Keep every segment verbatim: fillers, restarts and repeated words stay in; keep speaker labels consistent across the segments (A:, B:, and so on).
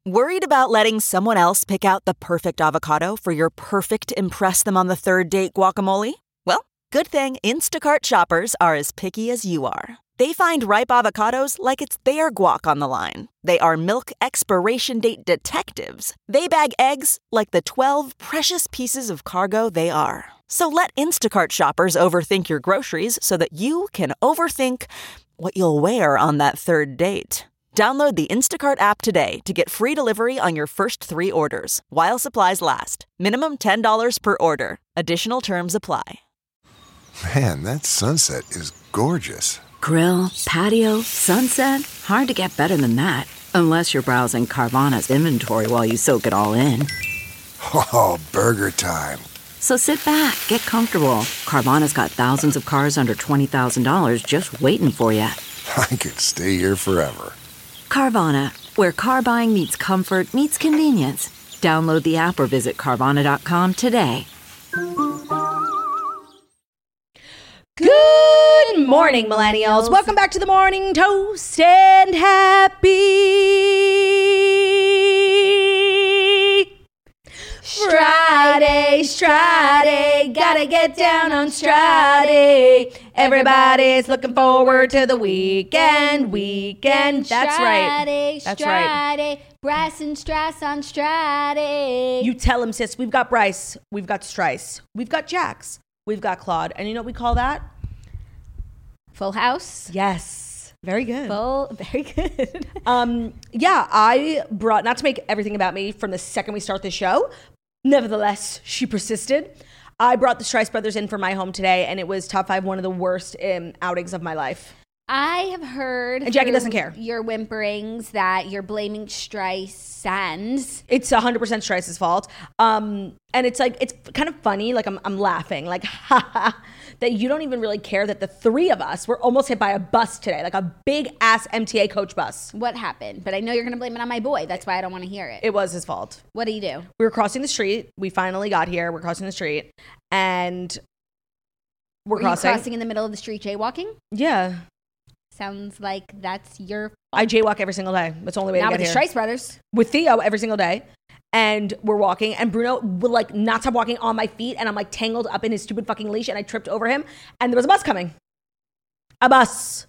A: Worried about letting someone else pick out the perfect avocado for your perfect impress them on the third date guacamole? Well, good thing Instacart shoppers are as picky as you are. They find ripe avocados like it's their guac on the line. They are milk expiration date detectives. They bag eggs like the twelve precious pieces of cargo they are. So let Instacart shoppers overthink your groceries so that you can overthink what you'll wear on that third date. Download the Instacart app today to get free delivery on your first three orders, while supplies last. Minimum ten dollars per order. Additional terms apply.
B: Man, that sunset is gorgeous.
C: Grill, patio, sunset. Hard to get better than that. Unless you're browsing Carvana's inventory while you soak it all in.
B: Oh, burger time.
C: So sit back, get comfortable. Carvana's got thousands of cars under twenty thousand dollars just waiting for you.
B: I could stay here forever.
C: Carvana, where car buying meets comfort, meets convenience. Download the app or visit Carvana dot com today.
D: Good morning, millennials. Welcome back to the Morning Toast and Happy Friday, Friday, gotta get down on Friday. Everybody's looking forward to the weekend, weekend. That's right. That's right.
E: Bryce and Strass on Friday.
D: You tell him, sis. We've got Bryce. We've got Strice. We've got Jax. We've got Claude. And you know what we call that?
E: Full house.
D: Yes. Very good.
E: Full, very good.
D: um, yeah, I brought, not to make everything about me from the second we start the show, nevertheless, she persisted. I brought the Strice brothers in for my home today, and it was top five, one of the worst um, outings of my life.
E: I have heard,
D: and Jackie doesn't care,
E: your whimperings that you're blaming Strice and
D: it's one hundred percent Strice's fault. Um, and it's like, it's kind of funny, like I'm, I'm laughing, like, haha, that you don't even really care that the three of us were almost hit by a bus today, like a big ass M T A coach bus.
E: What happened? But I know you're going to blame it on my boy. That's why I don't want to hear it.
D: It was his fault.
E: What did he do?
D: We were crossing the street. We finally got here. We're crossing the street. And we're
E: were
D: crossing.
E: You crossing in the middle of the street jaywalking?
D: Yeah.
E: Sounds like that's your fault.
D: I jaywalk every single day. That's the only way
E: Not
D: to get
E: with
D: here.
E: the Strice brothers.
D: With Theo every single day. And we're walking, and Bruno would like not stop walking on my feet, and I'm like tangled up in his stupid fucking leash, and I tripped over him, and there was a bus coming. A bus.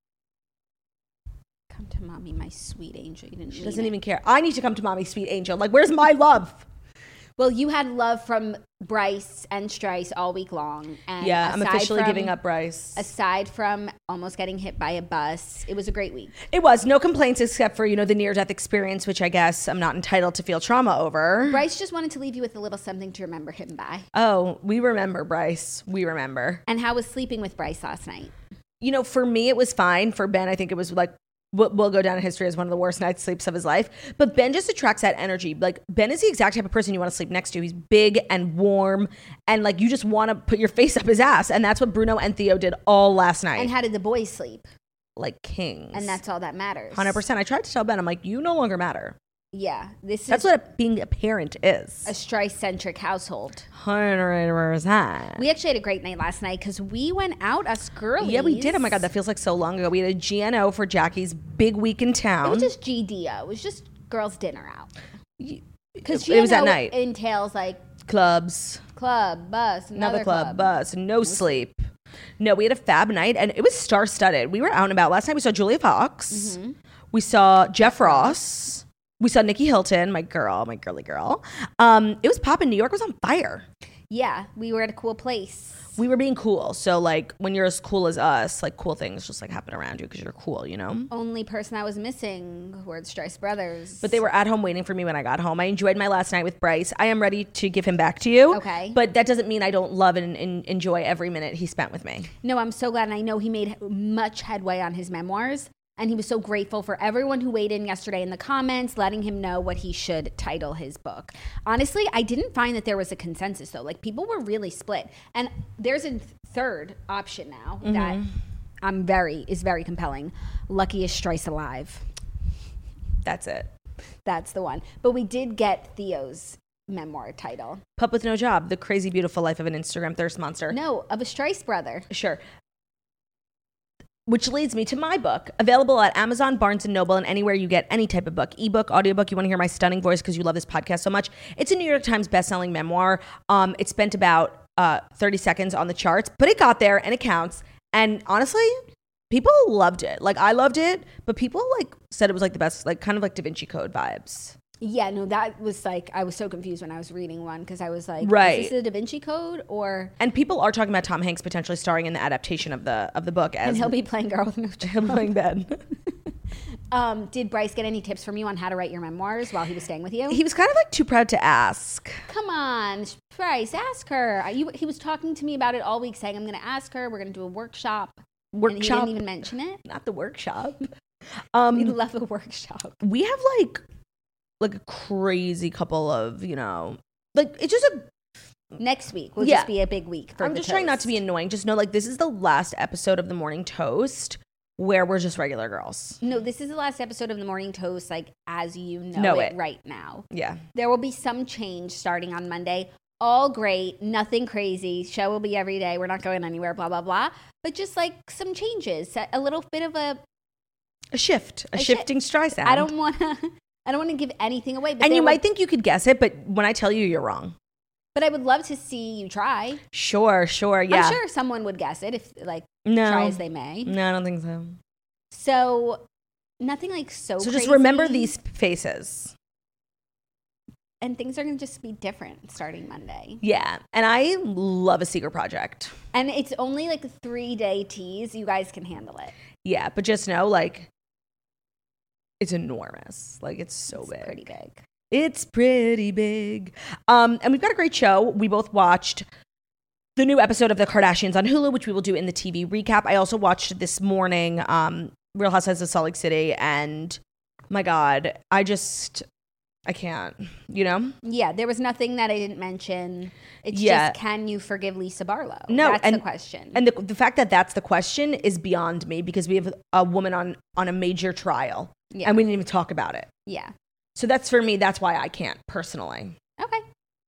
E: Come to mommy, my sweet angel. You didn't
D: She
E: mean
D: doesn't
E: it.
D: even care. I need to come to mommy, sweet angel. Like, where's my love?
E: Well, you had love from Bryce and Strice all week long. And
D: Yeah, I'm officially
E: from,
D: giving up Bryce.
E: Aside from almost getting hit by a bus, it was a great week.
D: It was. No complaints except for, you know, the near-death experience, which I guess I'm not entitled to feel trauma over.
E: Bryce just wanted to leave you with a little something to remember him by.
D: Oh, we remember, Bryce. We remember.
E: And how was sleeping with Bryce last night?
D: You know, for me, it was fine. For Ben, I think it was like, will will go down in history as one of the worst night's sleeps of his life. But Ben just attracts that energy. Like, Ben is the exact type of person you want to sleep next to. He's big and warm, and like you just want to put your face up his ass. And that's what Bruno and Theo did all last night.
E: And how did the boys sleep?
D: Like kings.
E: And that's all that matters.
D: one hundred percent. I tried to tell Ben, I'm like, you no longer matter.
E: Yeah. This
D: That's
E: is
D: what being a parent is.
E: a Strice-centric household.
D: one hundred percent.
E: We actually had a great night last night because we went out, us girlies.
D: Yeah, we did. Oh my God, that feels like so long ago. We had a G N O for Jackie's big week in town.
E: It was just G D O. It was just girls' dinner out. Because
D: it was at night.
E: Entails like
D: Clubs.
E: club, bus, another,
D: Another club, bus, no sleep. No, we had a fab night, and it was star-studded. We were out and about. Last night we saw Julia Fox.
E: Mm-hmm.
D: We saw Jeff Ross. We saw Nikki Hilton, my girl, my girly girl. Um, it was popping. New York was on fire.
E: Yeah, we were at a cool place.
D: We were being cool. So, like, when you're as cool as us, like, cool things just, like, happen around you because you're cool, you know?
E: Only person I was missing were the Strice brothers.
D: But they were at home waiting for me when I got home. I enjoyed my last night with Bryce. I am ready to give him back to you.
E: Okay.
D: But that doesn't mean I don't love and, and enjoy every minute he spent with me.
E: No, I'm so glad. And I know he made much headway on his memoirs. And he was so grateful for everyone who weighed in yesterday in the comments, letting him know what he should title his book. Honestly, I didn't find that there was a consensus, though. Like, people were really split. And there's a third option now mm-hmm. that I'm very, is very compelling. Luckiest Strice Alive.
D: That's it.
E: That's the one. But we did get Theo's memoir title.
D: Pup with No Job, The Crazy Beautiful Life of an Instagram Thirst Monster.
E: No, of a Strice brother.
D: Sure. which leads me to my book, available at Amazon, Barnes and Noble, and anywhere you get any type of book, ebook, audiobook. You want to hear my stunning voice because you love this podcast so much. It's a New York Times bestselling memoir. Um, it spent about uh, thirty seconds on the charts, but it got there and it counts. And honestly, people loved it. Like, I loved it, but people like said it was like the best, like kind of like Da Vinci Code vibes.
E: Yeah, no, that was like, I was so confused when I was reading one because I was like,
D: right.
E: is this the Da Vinci Code or?
D: And people are talking about Tom Hanks potentially starring in the adaptation of the of the book. As
E: and he'll be playing Girl with No Job.
D: He'll be playing Ben.
E: um, did Bryce get any tips from you on how to write your memoirs while he was staying with you?
D: He was kind of like too proud to ask.
E: Come on, Bryce, ask her. You, he was talking to me about it all week saying, I'm going to ask her. We're going to do a workshop.
D: Workshop.
E: And he didn't even mention it.
D: Not the workshop. Um,
E: we love a workshop.
D: We have like... like a crazy couple of, you know, like it's just a
E: next week will
D: yeah.
E: just be a big week for
D: I'm
E: the
D: just
E: toast.
D: trying not to be annoying. Just know, like, this is the last episode of the Morning Toast where we're just regular girls.
E: No, this is the last episode of the Morning Toast, like as you know,
D: know
E: it,
D: it
E: right now.
D: Yeah.
E: There will be some change starting on Monday. All great, nothing crazy. Show will be every day. We're not going anywhere, blah, blah, blah. But just like some changes, a little bit of a...
D: A shift, a,
E: a
D: shifting
E: shi-
D: Streisand.
E: I don't want to... I don't want to give anything away. But
D: and you
E: would,
D: might think you could guess it, but when I tell you, you're wrong.
E: But I would love to see you try.
D: Sure, sure, yeah.
E: I'm sure someone would guess it if, like,
D: no.
E: try as they may.
D: No, I don't think so.
E: So, nothing like so
D: So
E: crazy.
D: just remember these faces.
E: And things are going to just be different starting Monday.
D: Yeah, and I love a secret project.
E: And it's only like a three-day tease. You guys can handle it.
D: Yeah, but just know, like... it's enormous. Like, it's so
E: it's
D: big.
E: pretty big.
D: It's pretty big. Um, and we've got a great show. We both watched the new episode of The Kardashians on Hulu, which we will do in the T V recap. I also watched this morning um, Real Housewives of Salt Lake City. And my God, I just, I can't, you know?
E: Yeah, there was nothing that I didn't mention. It's
D: Yeah.
E: just, can you forgive Lisa Barlow?
D: No,
E: That's
D: and-
E: the question.
D: And the, the fact that that's the question is beyond me because we have a woman on, on a major trial.
E: yeah.
D: And we didn't even talk about it.
E: yeah.
D: So that's for me, that's why I can't personally.
E: Okay.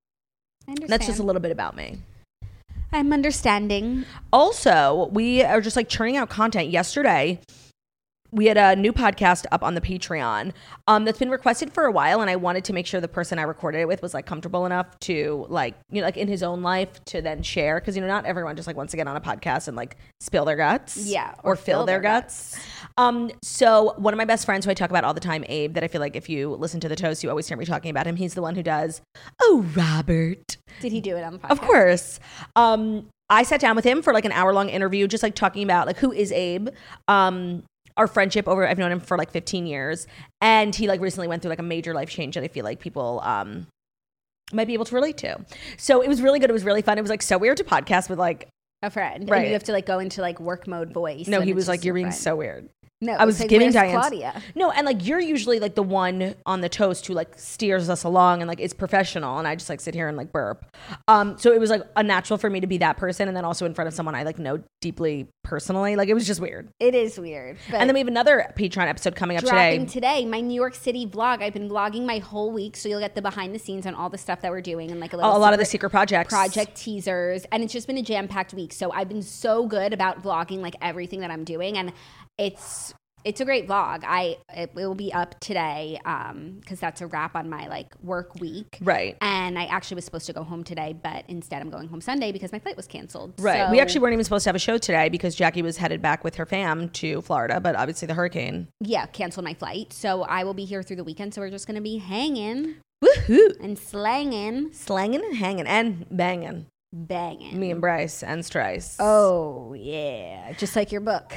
E: I understand.
D: That's just a little bit about me.
E: I'm understanding.
D: Also, we are just like churning out content. Yesterday, we had a new podcast up on the Patreon um, that's been requested for a while, and I wanted to make sure the person I recorded it with was like comfortable enough to like, you know, like in his own life to then share. Because, you know, not everyone just like wants to get on a podcast and like spill their guts.
E: Yeah.
D: Or, fill, their, guts. Um, so one of my best friends who I talk about all the time, Abe, that I feel like if you listen to the Toast, you always hear me talking about him. He's the one who does, oh, Robert.
E: Did he do it on the podcast?
D: Of course. Um, I sat down with him for like an hour long interview, just like talking about like who is Abe, um, our friendship over. I've known him for like fifteen years, and he like recently went through like a major life change that I feel like people um might be able to relate to. So it was really good. It was really fun. It was like so weird to podcast with like
E: A friend.
D: Right.
E: And you have to like go into like work mode voice.
D: no.
E: and
D: He
E: it's
D: was
E: just
D: like, you're
E: your
D: being
E: friend.
D: so weird.
E: No,
D: I was
E: it's like,
D: giving
E: where's
D: Diane
E: Claudia.
D: No, and like you're usually like the one on the Toast who like steers us along and like is professional, and I just like sit here and like burp. Um, so it was like a natural for me to be that person, and then also in front of someone I like know deeply personally. Like it was just weird.
E: It is weird. But
D: And then we have another Patreon episode coming up
E: dropping
D: today.
E: today, my New York City vlog. I've been vlogging my whole week, so you'll get the behind the scenes on all the stuff that we're doing and like a
D: A,
E: little
D: a lot of the
E: secret
D: secret projects.
E: project teasers, and it's just been a jam-packed week. So I've been so good about vlogging like everything that I'm doing, and it's it's a great vlog. I it will be up today um because that's a wrap on my like work week.
D: Right.
E: And I actually was supposed to go home today, but instead I'm going home Sunday because my flight was canceled.
D: Right.
E: So,
D: We actually weren't even supposed to have a show today because Jackie was headed back with her fam to Florida, but obviously the hurricane.
E: yeah, canceled my flight. So I will be here through the weekend. So we're just gonna be hanging
D: Woohoo!
E: and slanging,
D: Slanging and hanging and banging.
E: banging.
D: Me and Bryce and Strice.
E: Oh yeah, just like your book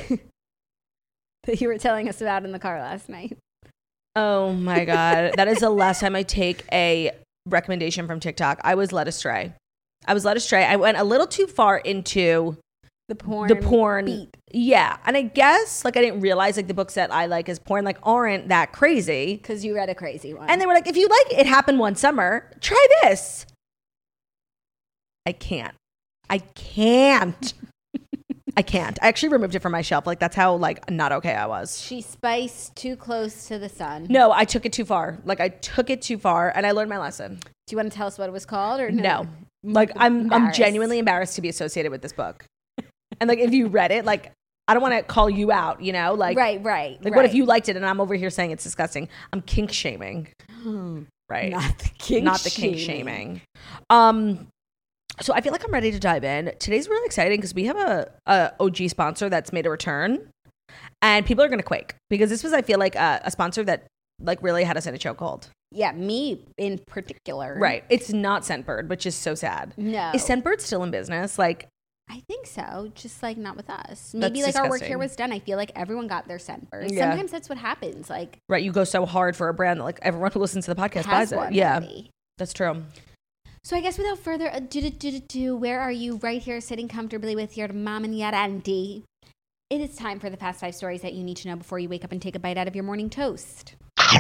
E: that you were telling us about in the car last night.
D: Oh my God. That is the last time I take a recommendation from TikTok. I was led astray. I was led astray. I went a little too far into
E: The porn,
D: the porn.
E: beat.
D: Yeah. And I guess like I didn't realize like the books that I like as porn like aren't that crazy.
E: Because you read a crazy one.
D: And they were like, if you like It Happened One Summer, try this. I can't. I can't. I can't. I actually removed it from my shelf. Like that's how like not okay I was.
E: she spiced too close to the sun.
D: No, I took it too far. Like I took it too far and I learned my lesson.
E: Do you want to tell us what it was called or
D: No. Like I'm I'm
E: Embarrassed.
D: genuinely embarrassed to be associated with this book. And like if you read it, like I don't want to call you out, you know? Like,
E: right, right.
D: Like,
E: right.
D: what if you liked it and I'm over here saying it's disgusting? I'm kink shaming. Right.
E: Not the kink
D: Not the kink shaming. Um, so I feel like I'm ready to dive in. Today's really exciting because we have a, a O G sponsor that's made a return. And people are going to quake because this was, I feel like, a, a sponsor that like really had us in a chokehold.
E: Yeah, me in particular.
D: Right. It's not Scentbird, which is so sad.
E: No.
D: Is Scentbird still in business? Like,
E: I think so, just like not with us.
D: That's
E: Maybe like our work
D: disgusting.
E: here was done. I feel like everyone got their Scentbird.
D: Yeah.
E: Sometimes that's what happens. Like,
D: right, you go so hard for a brand that like everyone who listens to the podcast buys
E: has
D: it.
E: one
D: Yeah,
E: already.
D: that's true.
E: So I guess without further ado, do, do, do, where are you? Right here, sitting comfortably with your mom and your auntie. It is time for the fast five stories that you need to know before you wake up and take a bite out of your morning toast.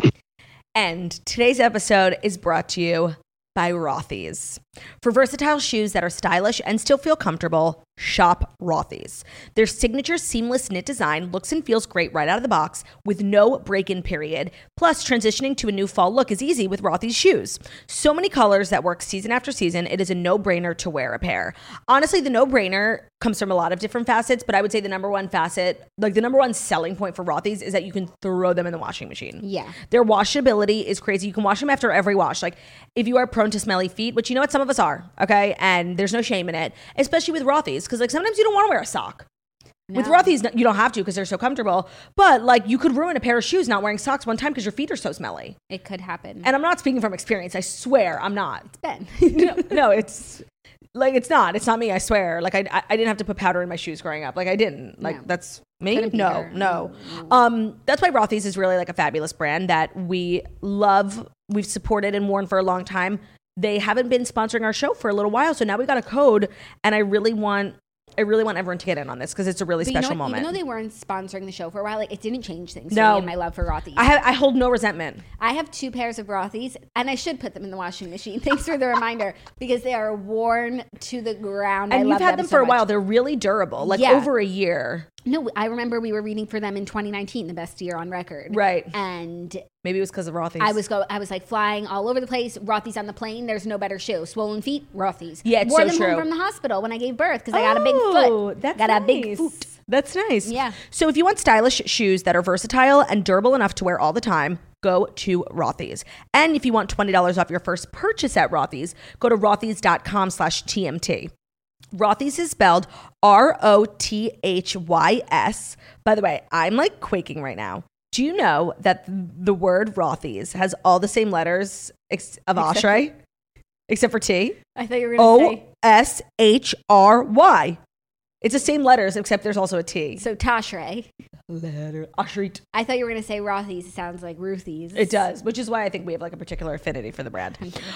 D: And today's episode is brought to you by Rothy's. For versatile shoes that are stylish and still feel comfortable, shop Rothy's. Their signature seamless knit design looks and feels great right out of the box with no break-in period. Plus, transitioning to a new fall look is easy with Rothy's shoes. So many colors that work season after season, it is a no-brainer to wear a pair. Honestly, the no-brainer comes from a lot of different facets, but I would say the number one facet, like the number one selling point for Rothy's is that you can throw them in the washing machine.
E: Yeah.
D: Their washability is crazy. You can wash them after every wash. Like if you are prone to smelly feet, which you know what, some of us are, okay? And there's no shame in it, especially with Rothy's, because like sometimes you don't want to wear a sock.
E: No.
D: With Rothy's, you don't have to because they're so comfortable. But like you could ruin a pair of shoes not wearing socks one time because your feet are so smelly.
E: It could happen.
D: And I'm not speaking from experience. I swear I'm not.
E: It's Ben.
D: no, no, it's like it's not. It's not me. I swear. Like I, I, I didn't have to put powder in my shoes growing up. Like I didn't. Like
E: No.
D: that's me.
E: Couldn't be
D: No,
E: her.
D: no.
E: Mm,
D: Um, that's why Rothy's is really like a fabulous brand that we love. We've supported and worn for a long time. They haven't been sponsoring our show for a little while, so now we got a code, and I really want. I really want everyone to get in on this because it's a really
E: But
D: special
E: you know what?
D: moment.
E: Even though they weren't sponsoring the show for a while, like it didn't change things
D: No.
E: for me and my love for Rothy's.
D: I have, I hold no resentment.
E: I have two pairs of Rothy's, and I should put them in the washing machine. Thanks for the reminder, because they are worn to the ground.
D: And
E: I
D: you've
E: love
D: had them
E: so
D: for a
E: much.
D: while. They're really durable, like
E: Yeah.
D: over a year.
E: No, I remember we were reading for them in twenty nineteen, the best year on record.
D: Right.
E: And
D: Maybe it was because of Rothy's.
E: I was go. I was like flying all over the place. Rothy's on the plane. There's no better shoe. Swollen feet. Rothy's.
D: Yeah, it's
E: Wore
D: so
E: them
D: true.
E: home from the hospital when I gave birth because I got a big
D: Oh,
E: foot.
D: that's
E: got a big
D: nice.
E: foot.
D: That's nice.
E: Yeah.
D: So if you want stylish shoes that are versatile and durable enough to wear all the time, go to Rothy's. And if you want twenty dollars off your first purchase at Rothy's, go to rothys.com slash TMT. Rothy's is spelled R O T H Y S. By the way, I'm like quaking right now. Do you know that the word Rothy's has all the same letters ex- of
E: Except-
D: Ashray? Except for T?
E: I thought you were going to
D: O
E: say.
D: S H R Y. It's the same letters, except there's also a T.
E: So Tashray.
D: Letter. Ashrit.
E: I thought you were going to say Rothy's. It sounds like Ruthie's.
D: It does, which is why I think we have like a particular affinity for the brand.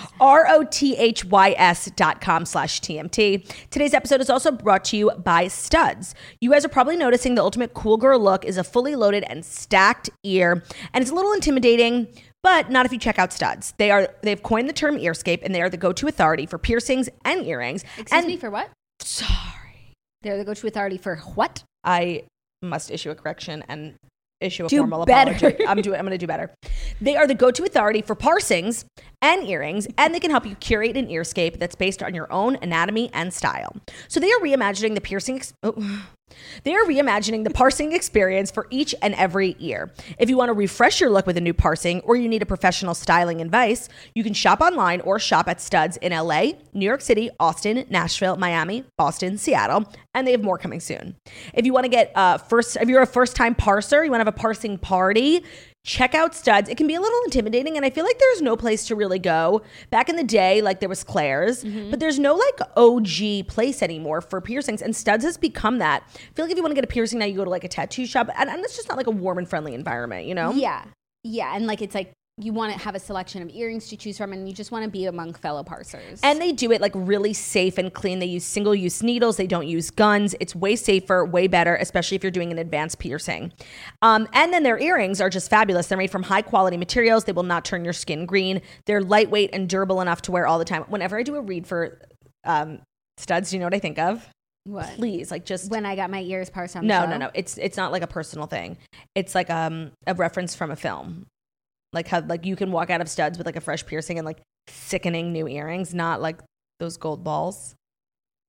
D: R O T H Y S dot com slash T M T. Today's episode is also brought to you by Studs. You guys are probably noticing the ultimate cool girl look is a fully loaded and stacked ear, and it's a little intimidating, but not if you check out Studs. They are, they've coined the term earscape, and they are the go-to authority for piercings and earrings.
E: Excuse
D: and,
E: me, for what?
D: Sorry.
E: They're the go-to authority for what?
D: I must issue a correction and issue a
E: Do
D: formal
E: better.
D: apology. I'm doing. I'm going to do better. They are the go-to authority for parsings and earrings, and they can help you curate an earscape that's based on your own anatomy and style. So they are reimagining the piercing. Ex- oh. They are reimagining the parsing experience for each and every ear. If you want to refresh your look with a new parsing, or you need a professional styling advice, you can shop online or shop at Studs in L A, New York City, Austin, Nashville, Miami, Boston, Seattle, and they have more coming soon. If you want to get uh, first, if you're a first-time parser, you want to have a parsing party, check out Studs. It can be a little intimidating, and I feel like there's no place to really go. Back in the day, like there was Claire's,
E: Mm-hmm.
D: but there's no like O G place anymore for piercings, and Studs has become that. I feel like if you want to get a piercing now, you go to like a tattoo shop, and, and it's just not like a warm and friendly environment, you know?
E: Yeah. Yeah. And like it's like you want to have a selection of earrings to choose from, and you just want to be among fellow parsers.
D: And they do it like really safe and clean. They use single-use needles. They don't use guns. It's way safer, way better, especially if you're doing an advanced piercing. Um, and then their earrings are just fabulous. They're made from high-quality materials. They will not turn your skin green. They're lightweight and durable enough to wear all the time. Whenever I do a read for um, Studs, do you know what I think of?
E: what?
D: Please, like just
E: When I got my ears parsed on the
D: no,
E: show?
D: no, no. It's it's not like a personal thing. It's like um a reference from a film. Like how like you can walk out of Studs with like a fresh piercing and like sickening new earrings, not like those gold balls.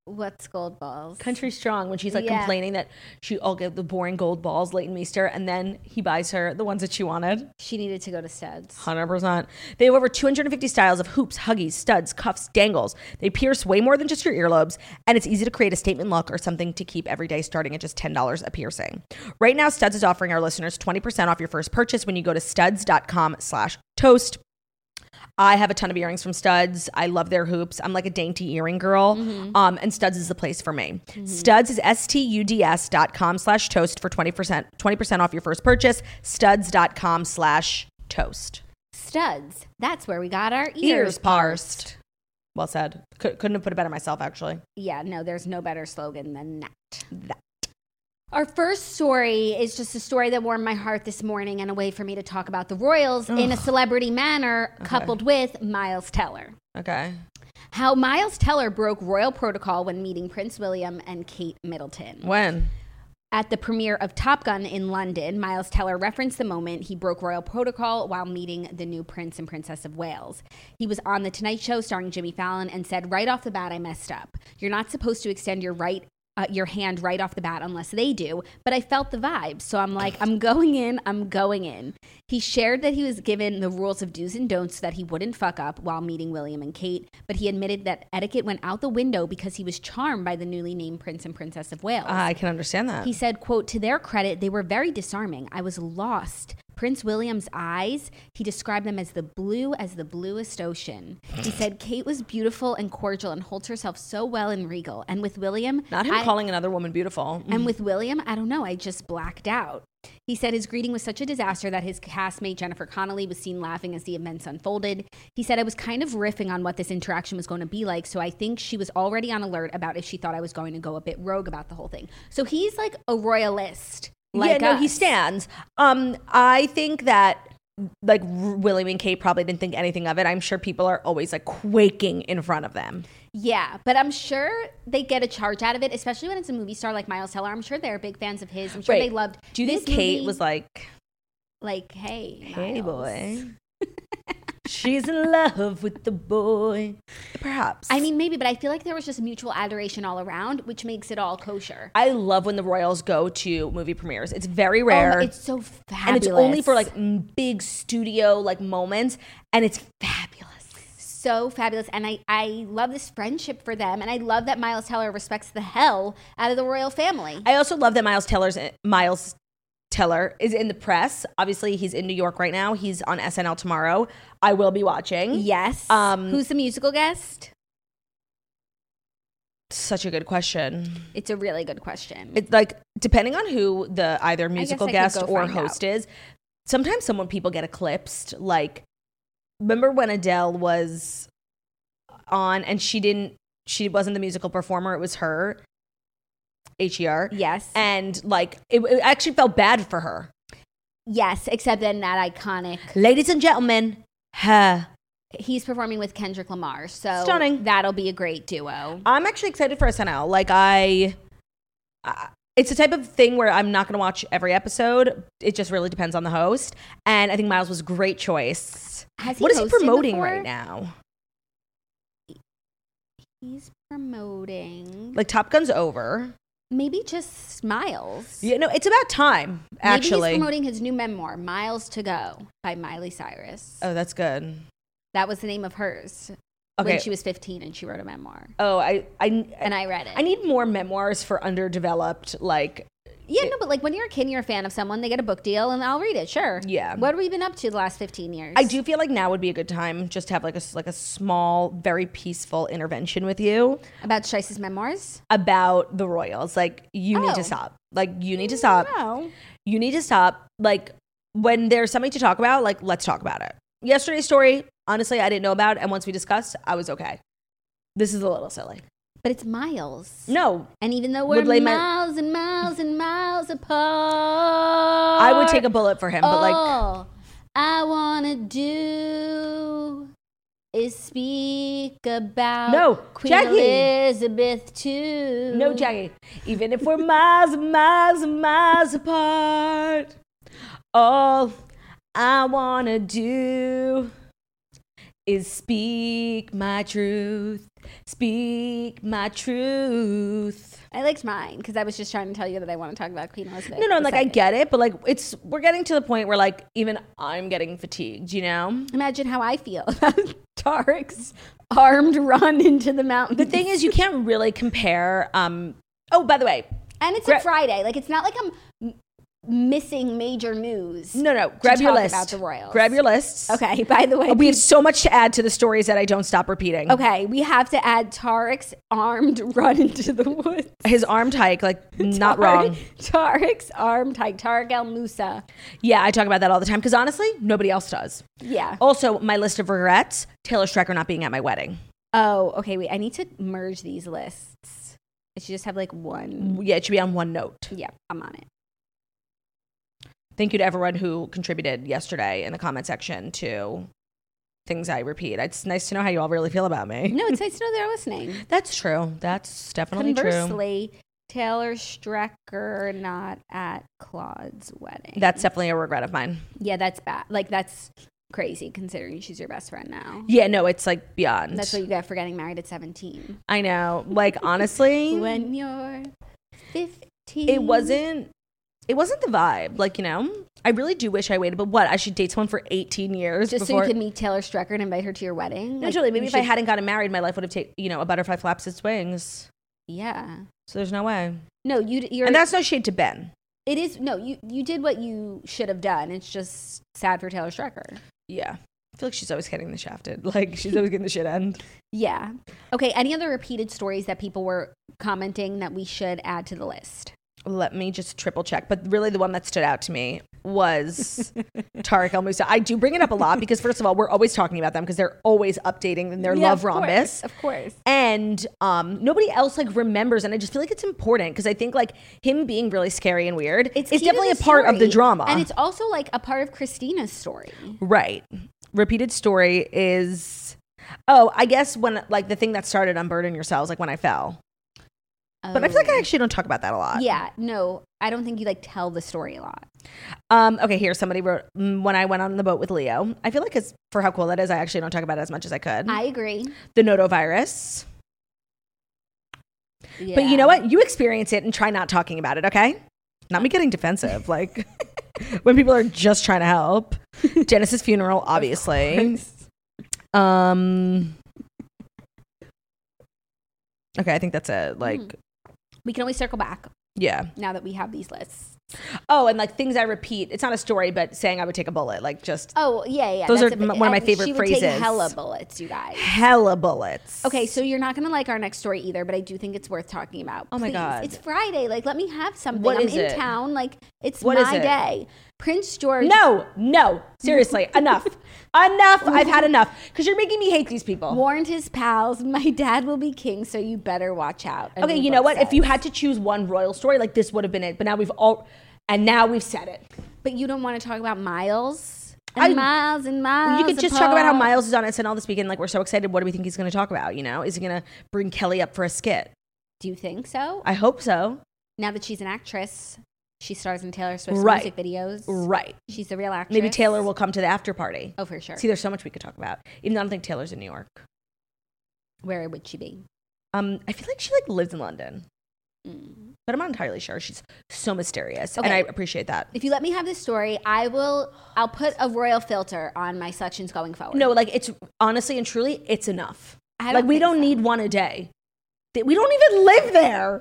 E: What's gold balls?
D: Country Strong, when she's like
E: Yeah.
D: complaining that she all get the boring gold balls, Leighton Meester, and then he buys her the ones that she wanted.
E: She needed to go to Studs.
D: one hundred percent. They have over two hundred fifty styles of hoops, huggies, studs, cuffs, dangles. They pierce way more than just your earlobes, and it's easy to create a statement look or something to keep every day, starting at just ten dollars a piercing. Right now, Studs is offering our listeners twenty percent off your first purchase when you go to studs.com slash toast. I have a ton of earrings from Studs. I love their hoops. I'm like a dainty earring girl. Mm-hmm. Um, and Studs is the place for me. Mm-hmm. Studs is S-T-U-D-S dot com slash toast for twenty percent, twenty percent off your first purchase. Studs.com slash toast.
E: Studs. That's where we got our ears,
D: Ears parsed. Well said. Could, couldn't have put it better myself, actually.
E: Yeah, no, there's no better slogan than that.
D: That.
E: Our first story is just a story that warmed my heart this morning and a way for me to talk about the royals Ugh. in a celebrity manner, okay. coupled with Miles Teller.
D: Okay.
E: How Miles Teller broke royal protocol when meeting Prince William and Kate Middleton.
D: When?
E: At the premiere of Top Gun in London, Miles Teller referenced the moment he broke royal protocol while meeting the new Prince and Princess of Wales. He was on The Tonight Show starring Jimmy Fallon and said, right off the bat, I messed up. You're not supposed to extend your right Uh, your hand right off the bat unless they do, but I felt the vibe, so I'm like, I'm going in, I'm going in. He shared that he was given the rules of do's and don'ts so that he wouldn't fuck up while meeting William and Kate, but he admitted that etiquette went out the window because he was charmed by the newly named Prince and Princess of Wales.
D: Uh, I can understand that.
E: He said, quote, to their credit, they were very disarming. I was lost. Prince William's eyes, he described them as the blue as the bluest ocean. He said Kate was beautiful and cordial and holds herself so well and regal. And with William...
D: Not him
E: I,
D: calling another woman beautiful.
E: And with William, I don't know, I just blacked out. He said his greeting was such a disaster that his castmate Jennifer Connelly was seen laughing as the events unfolded. He said I was kind of riffing on what this interaction was going to be like, so I think she was already on alert about if she thought I was going to go a bit rogue about the whole thing. So he's like a royalist. Like
D: yeah, no,
E: us.
D: he stands. Um, I think that like William and Kate probably didn't think anything of it. I'm sure people are always like quaking in front of them.
E: Yeah, but I'm sure they get a charge out of it, especially when it's a movie star like Miles Teller. I'm sure they're big fans of his. I'm sure
D: right.
E: they loved.
D: Do you think Kate movie. was like,
E: like, hey,
D: hey,
E: Miles.
D: boy? She's in love with the boy. Perhaps.
E: I mean, maybe, but I feel like there was just mutual adoration all around, which makes it all kosher.
D: I love when the royals go to movie premieres. It's very rare.
E: Oh, it's so fabulous.
D: And it's only for like big studio like moments, and it's fabulous.
E: So fabulous. And I, I love this friendship for them, and I love that Miles Teller respects the hell out of the royal family.
D: I also love that Miles Teller's Miles Teller is in the press. Obviously, he's in New York right now. He's on S N L tomorrow. I will be watching.
E: Yes.
D: Um,
E: Who's the musical guest?
D: Such a good question.
E: It's a really good question.
D: It's like, depending on who the either musical
E: I
D: guest
E: go
D: or host
E: out.
D: is, sometimes someone people get eclipsed. Like, remember when Adele was on and she didn't, she wasn't the musical performer. It was her. H E R.
E: Yes.
D: And like, it, it actually felt bad for her.
E: Yes, except then that iconic.
D: Ladies and gentlemen, her.
E: He's performing with Kendrick Lamar. So
D: stunning.
E: That'll be a great duo.
D: I'm actually excited for S N L. Like I, uh, it's the type of thing where I'm not going to watch every episode. It just really depends on the host. And I think Miles was a great choice.
E: Has he
D: what is he promoting
E: before?
D: right now?
E: He's promoting.
D: Like Top Gun's over.
E: Maybe just Miles.
D: Yeah, no, it's about time, actually.
E: Maybe he's promoting his new memoir, Miles to Go, by Miley Cyrus.
D: Oh, that's good.
E: That was the name of hers
D: okay.
E: when she was fifteen and she wrote a memoir.
D: Oh, I, I
E: and I read it.
D: I need more memoirs for underdeveloped, like.
E: Yeah, no, but like when you're a kid and you're a fan of someone, they get a book deal and I'll read it, sure.
D: Yeah.
E: What have we been up to the last fifteen years?
D: I do feel like now would be a good time just to have like a, like a small, very peaceful intervention with you.
E: About Scheiss's memoirs?
D: About the royals. Like, you
E: oh.
D: need to stop. Like, you need to stop.
E: No.
D: You need to stop. Like, when there's something to talk about, like, let's talk about it. Yesterday's story, honestly, I didn't know about. And once we discussed, I was okay. This is a little silly.
E: But it's Miles.
D: No.
E: And even though we're
D: my-
E: miles and miles and miles apart.
D: I would take a bullet for him, but like.
E: All I want to do is speak about
D: no,
E: Queen
D: Jackie.
E: Elizabeth too.
D: No, Jackie. Even if we're miles and miles and miles apart, all I want to do is speak my truth. Speak my truth.
E: I liked mine because I was just trying to tell you that I want to talk about Queen Elizabeth.
D: No, no, like I
E: second.
D: get it, but like it's we're getting to the point where like even I'm getting fatigued, you know?
E: Imagine how I feel about Tariq's armed run into the mountains.
D: The thing is, you can't really compare. Um. Oh, by the way,
E: and it's
D: gra-
E: a Friday. Like it's not like I'm m- missing major news.
D: no, no. Grab your
E: talk
D: list.
E: about the royals.
D: Grab your lists.
E: Okay. By the way,
D: We have so much to add to the stories that I don't stop repeating.
E: okay, we have to add Tariq's armed run into the woods.
D: His armed hike, like not
E: Tariq-
D: wrong.
E: Tariq's armed hike. Tariq El Moussa.
D: Yeah, I talk about that all the time because honestly, nobody else does.
E: Yeah.
D: Also, my list of regrets: Taylor Strecker not being at my wedding.
E: Oh, okay. Wait, I need to merge these lists. It should just have like one.
D: Yeah, it should be on one note.
E: Yeah, I'm on it.
D: Thank you to everyone who contributed yesterday in the comment section to things I repeat. It's nice to know how you all really feel about me.
E: No, it's nice to know they're listening.
D: That's true. That's definitely true.
E: Conversely, Taylor Strecker not at Claude's wedding.
D: That's definitely a regret of mine.
E: Yeah, that's bad. Like, that's crazy considering she's your best friend now.
D: Yeah, no, it's like beyond.
E: That's what you got for getting married at seventeen.
D: I know. Like, honestly,
E: When you're fifteen.
D: it wasn't it wasn't the vibe. Like, you know, I really do wish I waited, but what? I should date someone for eighteen years
E: Just
D: before
E: so you could meet Taylor Strecker and invite her to your wedding?
D: No,
E: Like,
D: Julie, maybe
E: you
D: if I
E: should-
D: hadn't gotten married, my life would have taken, you know, a butterfly flaps its wings.
E: Yeah.
D: So there's no way.
E: No, you you're
D: And that's no shade to Ben.
E: it is no, you you did what you should have done. It's just sad for Taylor Strecker.
D: Yeah. I feel like she's always getting the shafted. Like, she's always getting the shit end.
E: Yeah. Okay, any other repeated stories that people were commenting that we should add to the list?
D: Let me just triple check. But really the one that stood out to me was Tariq El Moussa. I do bring it up a lot because, first of all, we're always talking about them because they're always updating in their
E: Yeah,
D: love
E: of course,
D: rhombus.
E: Of course.
D: And um, nobody else like remembers, and I just feel like it's important because I think like him being really scary and weird
E: It's
D: is
E: key to
D: definitely a
E: the
D: part of the
E: story.
D: drama.
E: And it's also like a part of Christina's story.
D: Right. Repeated story is, oh, I guess when like the thing that started Unburden Yourselves, like when I fell. But I feel like I actually don't talk about that a lot.
E: Yeah, no, I don't think you like tell the story a lot.
D: Um, okay, here somebody wrote mm, when I went on the boat with Leo. I feel like it's for how cool that is. I actually don't talk about it as much as I could.
E: I agree.
D: The notovirus.
E: Yeah.
D: But you know what? You experience it and try not talking about it, okay? Not me getting defensive. Like when people are just trying to help. Genesis funeral, obviously. Um. Okay, I think that's it. Like,
E: Mm. We can always circle back
D: yeah.
E: now that we have these lists.
D: Oh, and like things I repeat. It's not a story, but saying I would take a bullet. Like just
E: Oh, yeah, yeah.
D: Those
E: that's
D: are
E: a-
D: m- one of my
E: and
D: favorite
E: she would
D: phrases.
E: Take hella bullets, you guys.
D: hella bullets.
E: Okay, so you're not going to like our next story either, but I do think it's worth talking about.
D: Oh my
E: Please.
D: God.
E: It's Friday. Like, let me have something.
D: What
E: I'm
D: is
E: in
D: it?
E: town. Like, it's
D: What is
E: my
D: it?
E: day. Prince George.
D: No, no. Seriously, enough. Enough. I've had enough. Because you're making me hate these people.
E: Warned his pals, my dad will be king, so you better watch out. A
D: Okay,
E: new
D: you know
E: book
D: what? If you
E: says.
D: had to choose one royal story, like this would have been it. But now we've all, and now we've said it.
E: But you don't want to talk about Miles? And
D: I-
E: miles and miles.
D: You could just talk about how
E: apart.
D: Miles is on S N L this weekend. Like we're so excited. What do we think he's going to talk about? You know, is he going to bring Kelly up for a skit?
E: Do you think so?
D: I hope so.
E: Now that she's an actress, she stars in Taylor Swift's
D: Right.
E: music videos.
D: Right.
E: She's a real actress.
D: Maybe Taylor will come to the after party.
E: Oh, for sure.
D: See, there's so much we could talk about. Even though I don't think Taylor's in New York.
E: Where would she be?
D: Um, I feel like she like lives in London,
E: Mm.
D: but I'm not entirely sure. She's so mysterious, and
E: Okay.
D: I appreciate that.
E: If you let me have this story, I will. I'll put a royal filter on my selections going forward.
D: No, like it's honestly and truly, it's enough.
E: I
D: Like we
E: think
D: don't
E: so.
D: need one a day. Th- We don't even live there.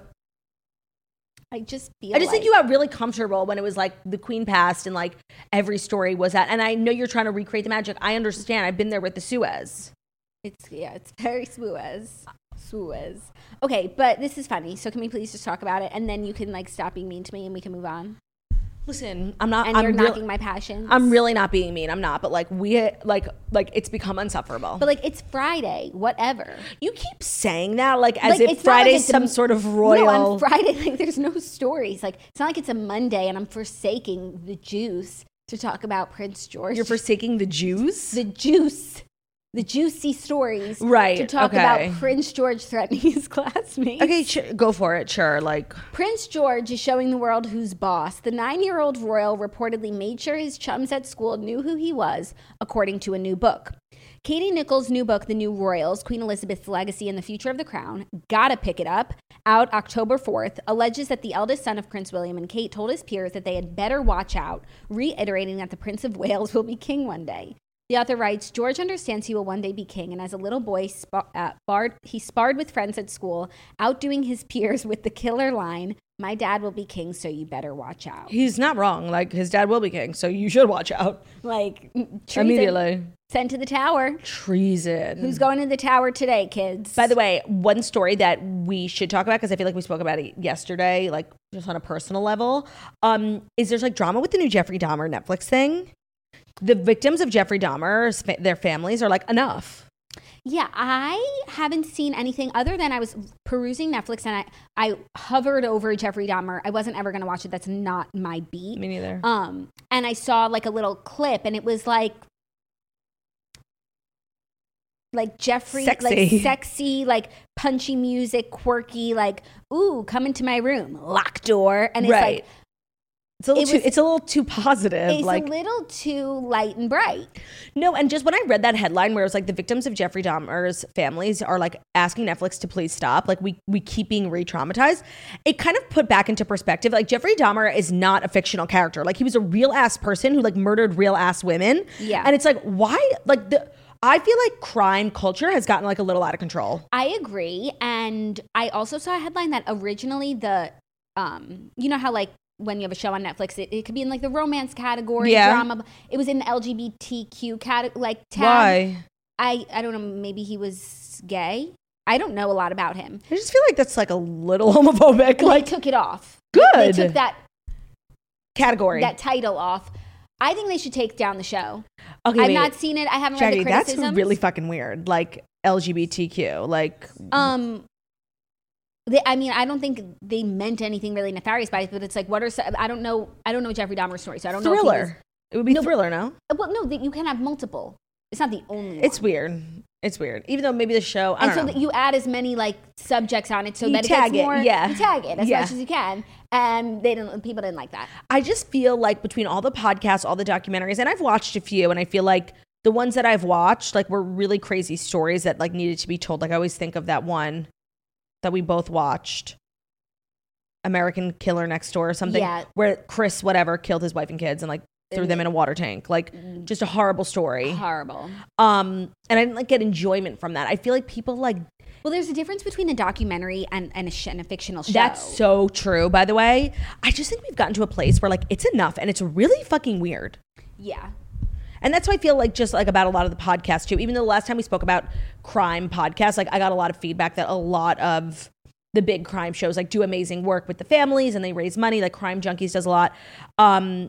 E: I just feel.
D: I just think
E: like-
D: you got really comfortable when it was like the queen passed and like every story was that. And I know you're trying to recreate the magic. I understand. I've been there with the Suez.
E: It's yeah, it's very Suez. Suez. Okay, but this is funny. So can we please just talk about it, and then you can like stop being mean to me, and we can move on.
D: Listen, I'm not.
E: And
D: I'm
E: you're
D: real-
E: knocking my passions.
D: I'm really not being mean. I'm not. But like we like like it's become insufferable.
E: But like it's Friday, whatever.
D: you keep saying that like as
E: Like,
D: if
E: it's not like
D: Friday's
E: it's a-
D: some sort of royal.
E: No, on Friday, like there's no stories. Like it's not like it's a Monday and I'm forsaking the juice to talk about Prince George.
D: You're forsaking the Jews.
E: the juice, the juicy stories,
D: Right,
E: To talk
D: okay.
E: about Prince George threatening his classmates.
D: Okay, ch- go for it. Sure. Like
E: Prince George is showing the world who's boss. The nine-year-old royal reportedly made sure his chums at school knew who he was, according to a new book. Katie Nichols' new book, The New Royals, Queen Elizabeth's Legacy and the Future of the Crown, gotta pick it up, out October fourth, alleges that the eldest son of Prince William and Kate told his peers that they had better watch out, reiterating that the Prince of Wales will be king one day. The author writes, George understands he will one day be king, and as a little boy, spa- uh, barred, he sparred with friends at school, outdoing his peers with the killer line, my dad will be king, so you better watch out.
D: He's not wrong. Like, his dad will be king, so you should watch out.
E: Like, treason.
D: Immediately.
E: Sent to the tower.
D: Treason.
E: Who's going to the tower today, kids?
D: By the way, one story that we should talk about, because I feel like we spoke about it yesterday, like just on a personal level, um, is there's like drama with the new Jeffrey Dahmer Netflix thing. The victims of Jeffrey Dahmer, their families are like, enough.
E: Yeah, I haven't seen anything other than I was perusing Netflix and I, I hovered over Jeffrey Dahmer. I wasn't ever going to watch it. That's not my beat.
D: Me neither.
E: Um, and I saw like a little clip and it was like, like Jeffrey,
D: sexy.
E: like sexy, like punchy music, quirky, like, ooh, come into my room, lock door. And it's
D: right.
E: like,
D: It's a little
E: it
D: too.
E: was-
D: It's a little too positive.
E: it's
D: like
E: a little too light and bright.
D: no, and just when I read that headline where it was like the victims of Jeffrey Dahmer's families are like asking Netflix to please stop, like we we keep being re-traumatized, it kind of put back into perspective. Like Jeffrey Dahmer is not a fictional character. Like he was a real ass person who like murdered real ass women.
E: Yeah.
D: and it's like why like the. I feel like crime culture has gotten like a little out of control.
E: I agree. And I also saw a headline that originally the, um, you know how like when you have a show on Netflix, it, it could be in like the romance category,
D: Yeah.
E: drama. It was in the L G B T Q category, like tab.
D: Why?
E: I, I don't know, maybe he was gay. I don't know a lot about him.
D: I just feel like that's like a little homophobic.
E: Well,
D: Like
E: they took it off.
D: Good.
E: They took that
D: category.
E: that title off. I think they should take down the show.
D: Okay,
E: I've
D: wait.
E: not seen it. I haven't
D: Jackie,
E: read the
D: that's
E: criticisms.
D: really fucking weird. Like L G B T Q. Like
E: Um, they, I mean, I don't think they meant anything really nefarious by it, but it's like, what are so- I don't know. I don't know Jeffrey Dahmer's story, so I don't know. If he
D: Thriller. It would be
E: No, but-
D: Thriller, no?
E: was, well, no, that you can have multiple. It's not the only.
D: It's
E: one.
D: weird. It's weird. Even though maybe the show, I
E: And
D: don't
E: so
D: know.
E: that you add as many like subjects on it, so
D: You
E: that it
D: tag
E: gets
D: it,
E: more.
D: yeah.
E: You tag it as
D: Yeah.
E: much as you can, and they didn't. People didn't like that.
D: I just feel like between all the podcasts, all the documentaries, and I've watched a few, and I feel like the ones that I've watched, like, were really crazy stories that like needed to be told. Like I always think of that one that we both watched, American Killer Next Door or something,
E: Yeah.
D: where Chris whatever killed his wife and kids and like threw them in a water tank. Like just a horrible story.
E: Horrible.
D: Um, and I didn't like get enjoyment from that. I feel like people like
E: Well, there's a difference between a documentary and, and, a, sh- and a fictional show.
D: that's so true, by the way. I just think we've gotten to a place where like it's enough and it's really fucking weird.
E: Yeah.
D: And that's why I feel like just like about a lot of the podcasts too. Even though the last time we spoke about crime podcasts, like I got a lot of feedback that a lot of the big crime shows like do amazing work with the families and they raise money. Like Crime Junkies does a lot. Um,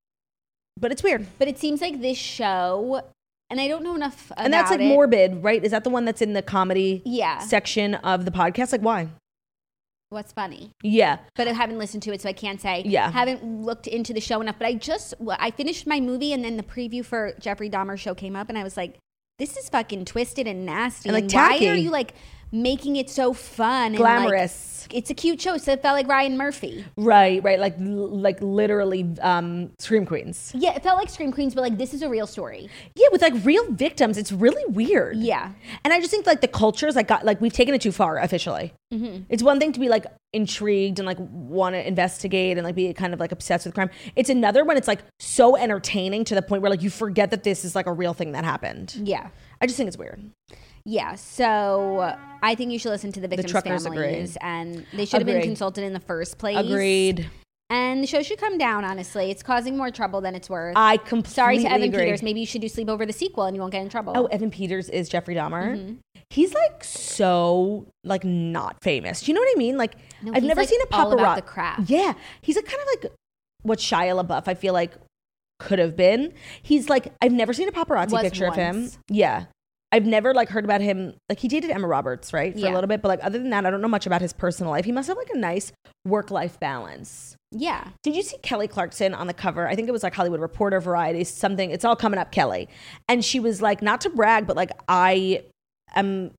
D: but it's weird.
E: But it seems like this show, and I don't know enough about
D: And that's like
E: it.
D: morbid, right? Is that the one that's in the comedy
E: Yeah.
D: section of the podcast? Like why?
E: What's funny?
D: Yeah.
E: But I haven't listened to it, so I can't say.
D: Yeah.
E: Haven't looked into the show enough. But I just, well, I finished my movie, and then the preview for Jeffrey Dahmer's show came up, and I was like, this is fucking twisted and nasty.
D: And, like,
E: why
D: tacky.
E: are you like making it so fun? And,
D: Glamorous.
E: Like, it's a cute show. So it felt like Ryan Murphy.
D: Right, right. Like like literally um Scream Queens.
E: Yeah, it felt like Scream Queens, but like this is a real story.
D: Yeah, with like real victims. It's really weird.
E: Yeah.
D: And I just think like the cultures like got like we've taken it too far officially.
E: Mm-hmm.
D: It's one thing to be like intrigued and like want to investigate and like be kind of like obsessed with crime. It's another when it's like so entertaining to the point where like you forget that this is like a real thing that happened.
E: Yeah.
D: I just think it's weird.
E: Yeah, so I think you should listen to the victims'
D: truckers
E: families,
D: agree.
E: and they should have been
D: Agreed.
E: consulted in the first place.
D: Agreed.
E: And the show should come down, honestly. It's causing more trouble than it's worth.
D: I completely
E: Sorry to Evan
D: agree.
E: Peters. Maybe you should do Sleep Over the sequel and you won't get in trouble.
D: Oh, Evan Peters is Jeffrey Dahmer.
E: Mm-hmm.
D: He's like so like not famous. Do you know what I mean? Like
E: No,
D: I've
E: he's,
D: never
E: like,
D: seen a
E: all about
D: paparazzi.
E: the craft.
D: Yeah, he's like kind of like what Shia LaBeouf I feel like could have been. He's like I've never seen a paparazzi
E: Was
D: picture of him.
E: once.
D: Yeah. I've never like heard about him. Like he dated Emma Roberts, right? For
E: Yeah.
D: a little bit. But like other than that, I don't know much about his personal life. He must have like a nice work-life balance.
E: Yeah.
D: Did you see Kelly Clarkson on the cover? I think it was like Hollywood Reporter, Variety, something. It's all coming up, Kelly. And she was like, not to brag, but like I am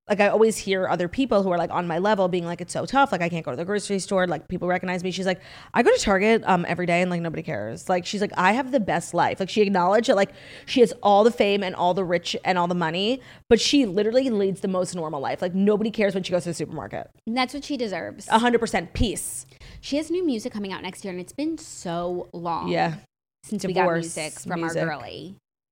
D: like I always hear other people who are like on my level being like, it's so tough. Like I can't go to the grocery store. Like people recognize me. She's like, I go to Target um every day and like nobody cares. Like she's like, I have the best life. Like she acknowledged that like she has all the fame and all the rich and all the money, but she literally leads the most normal life. Like nobody cares when she goes to the supermarket.
E: And that's what she deserves.
D: A hundred percent peace.
E: She has new music coming out next year, and it's been so long.
D: Yeah.
E: Since
D: Divorce
E: we got music from
D: music.
E: our girly.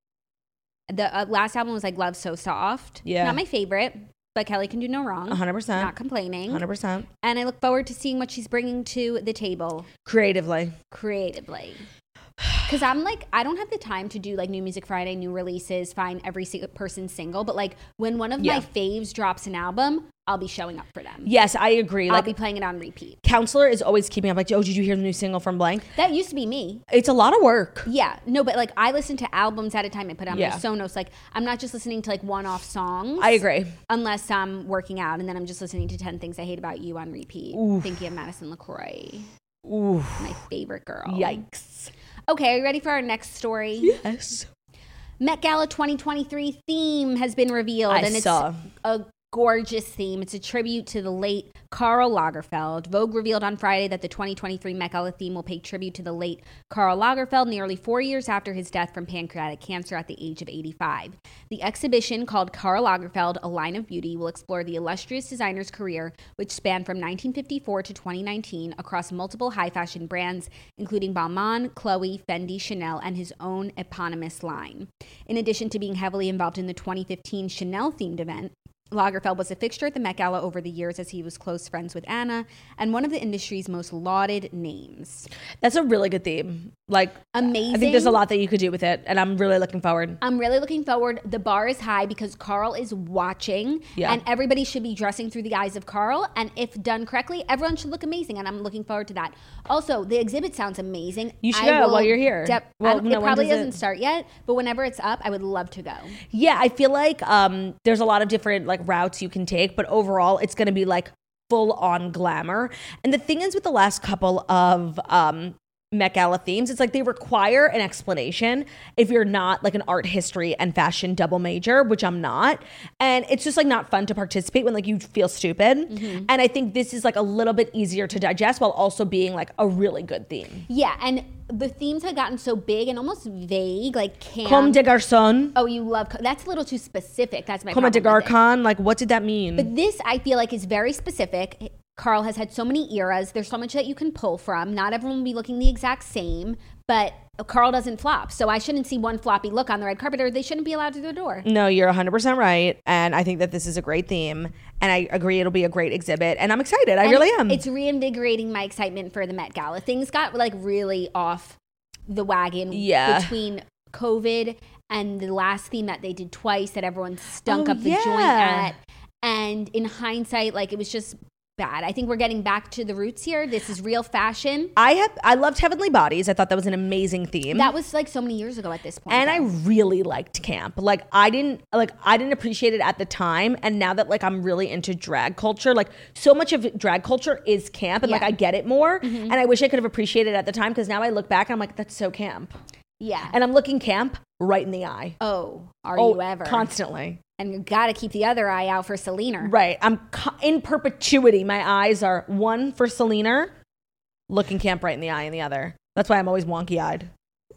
E: The uh, last album was like Love So Soft.
D: Yeah.
E: Not my favorite, but Kelly can do no wrong.
D: A hundred percent.
E: Not complaining.
D: A hundred percent.
E: And I look forward to seeing what she's bringing to the table
D: Creatively.
E: creatively. Because I'm like, I don't have the time to do like New Music Friday, new releases, find every single person's single. But like when one of
D: Yeah.
E: my faves drops an album, I'll be showing up for them.
D: Yes, I agree.
E: I'll
D: Like
E: be playing it on repeat.
D: Counselor is always keeping up like, oh, did you hear the new single from blank?
E: That used to be me.
D: It's a lot of work.
E: Yeah. No, but like I listen to albums at a time. I put on
D: Yeah.
E: my Sonos. Like I'm not just listening to like one-off songs.
D: I agree.
E: Unless I'm working out and then I'm just listening to ten Things I Hate About You on repeat. Thinking of Madison LaCroix.
D: Ooh.
E: My favorite girl.
D: Yikes.
E: Okay, are you ready for our next story?
D: Yes.
E: Met Gala twenty twenty-three theme has been revealed.
D: I
E: and it's
D: saw.
E: a gorgeous theme. It's a tribute to the late Karl Lagerfeld. Vogue revealed on Friday that the twenty twenty-three Met Gala theme will pay tribute to the late Karl Lagerfeld nearly four years after his death from pancreatic cancer at the age of eighty-five. The exhibition, called Karl Lagerfeld, A Line of Beauty, will explore the illustrious designer's career, which spanned from nineteen fifty-four to twenty nineteen across multiple high-fashion brands, including Balmain, Chloe, Fendi, Chanel, and his own eponymous line. In addition to being heavily involved in the twenty fifteen Chanel-themed event, Lagerfeld was a fixture at the Met Gala over the years as he was close friends with Anna and one of the industry's most lauded names.
D: That's a really good theme. Like,
E: Amazing.
D: I think there's a lot that you could do with it, and I'm really looking forward.
E: I'm really looking forward. The bar is high because Karl is watching,
D: Yeah.
E: and everybody should be dressing through the eyes of Karl. And if done correctly, everyone should look amazing, and I'm looking forward to that. Also, the exhibit sounds amazing.
D: You should
E: I
D: go
E: will
D: while you're here.
E: dep-
D: Well,
E: I don't-
D: no,
E: it
D: when
E: probably
D: does it-
E: doesn't start yet, but whenever it's up, I would love to go.
D: Yeah, I feel like um, there's a lot of different like routes you can take, but overall, it's going to be like full on glamour. And the thing is, with the last couple of um, Met Gala themes, it's like they require an explanation if you're not like an art history and fashion double major, which I'm not. And it's just like not fun to participate when like you feel stupid.
E: Mm-hmm.
D: And I think this is like a little bit easier to digest while also being like a really good theme.
E: Yeah, and the themes had gotten so big and almost vague, like camp.
D: Comme des garçons,
E: Oh, you love that's a little too specific. That's my
D: comme des
E: problem with it.
D: garçons, like what did that mean?
E: But this, I feel like, is very specific. Karl has had so many eras. There's so much that you can pull from. Not everyone will be looking the exact same, but Karl doesn't flop. So I shouldn't see one floppy look on the red carpet, or they shouldn't be allowed to the door.
D: No, you're one hundred percent right. And I think that this is a great theme. And I agree it'll be a great exhibit. And I'm excited. I
E: And
D: really am.
E: It's reinvigorating my excitement for the Met Gala. Things got like really off the wagon
D: Yeah.
E: between COVID and the last theme that they did twice that everyone stunk
D: Oh,
E: up the
D: yeah.
E: joint at. And in hindsight, like it was just bad. I think we're getting back to the roots here. This is real fashion.
D: I have I loved Heavenly Bodies. I thought that was an amazing theme.
E: That was like so many years ago at this point.
D: and I
E: though.
D: really liked camp. Like I didn't like I didn't appreciate it at the time. And now that like I'm really into drag culture, like so much of drag culture is camp, and like
E: Yeah.
D: I get it more. And I wish I could have appreciated it at the time, because now I look back and I'm like, that's so camp.
E: Yeah.
D: And I'm looking camp right in the eye.
E: oh, are
D: oh,
E: you ever?
D: constantly.
E: And you got to keep the other eye out for Selena.
D: Right. I'm co- in perpetuity. My eyes are one for Selena, looking camp right in the eye, and the other. That's why I'm always wonky eyed.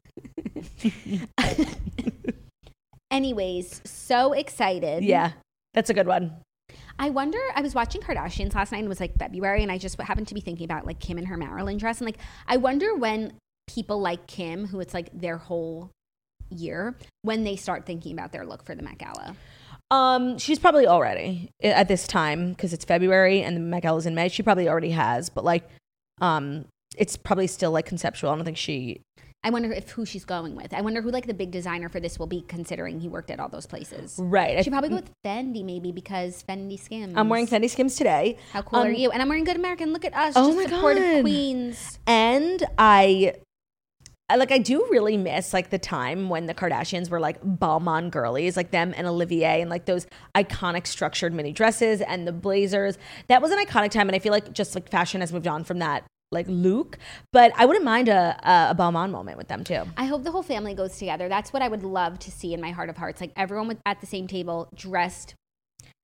E: Anyways, so excited.
D: Yeah, that's a good one.
E: I wonder, I was watching Kardashians last night, and it was like February, and I just happened to be thinking about like Kim and her Marilyn dress. And like, I wonder when people like Kim, who it's like their whole year, when they start thinking about their look for the Met Gala.
D: Um, she's probably already at this time, because it's February and the Met Gala's in May. She probably already has, but like, um, it's probably still like conceptual. I don't think she.
E: I wonder if who she's going with. I wonder who like the big designer for this will be, considering he worked at all those places.
D: Right.
E: She probably go with Fendi maybe, because Fendi Skims.
D: I'm wearing Fendi Skims today.
E: How cool
D: Um,
E: are you? And I'm wearing Good American. Look at us.
D: Oh
E: just
D: my
E: supportive
D: God.
E: queens.
D: And I, I like I do really miss like the time when the Kardashians were like Balmain girlies, like them and Olivier, and like those iconic structured mini dresses and the blazers. That was an iconic time, and I feel like just like fashion has moved on from that like look. But I wouldn't mind a a, a Balmain moment with them too.
E: I hope the whole family goes together. That's what I would love to see in my heart of hearts. Like everyone with, at the same table, dressed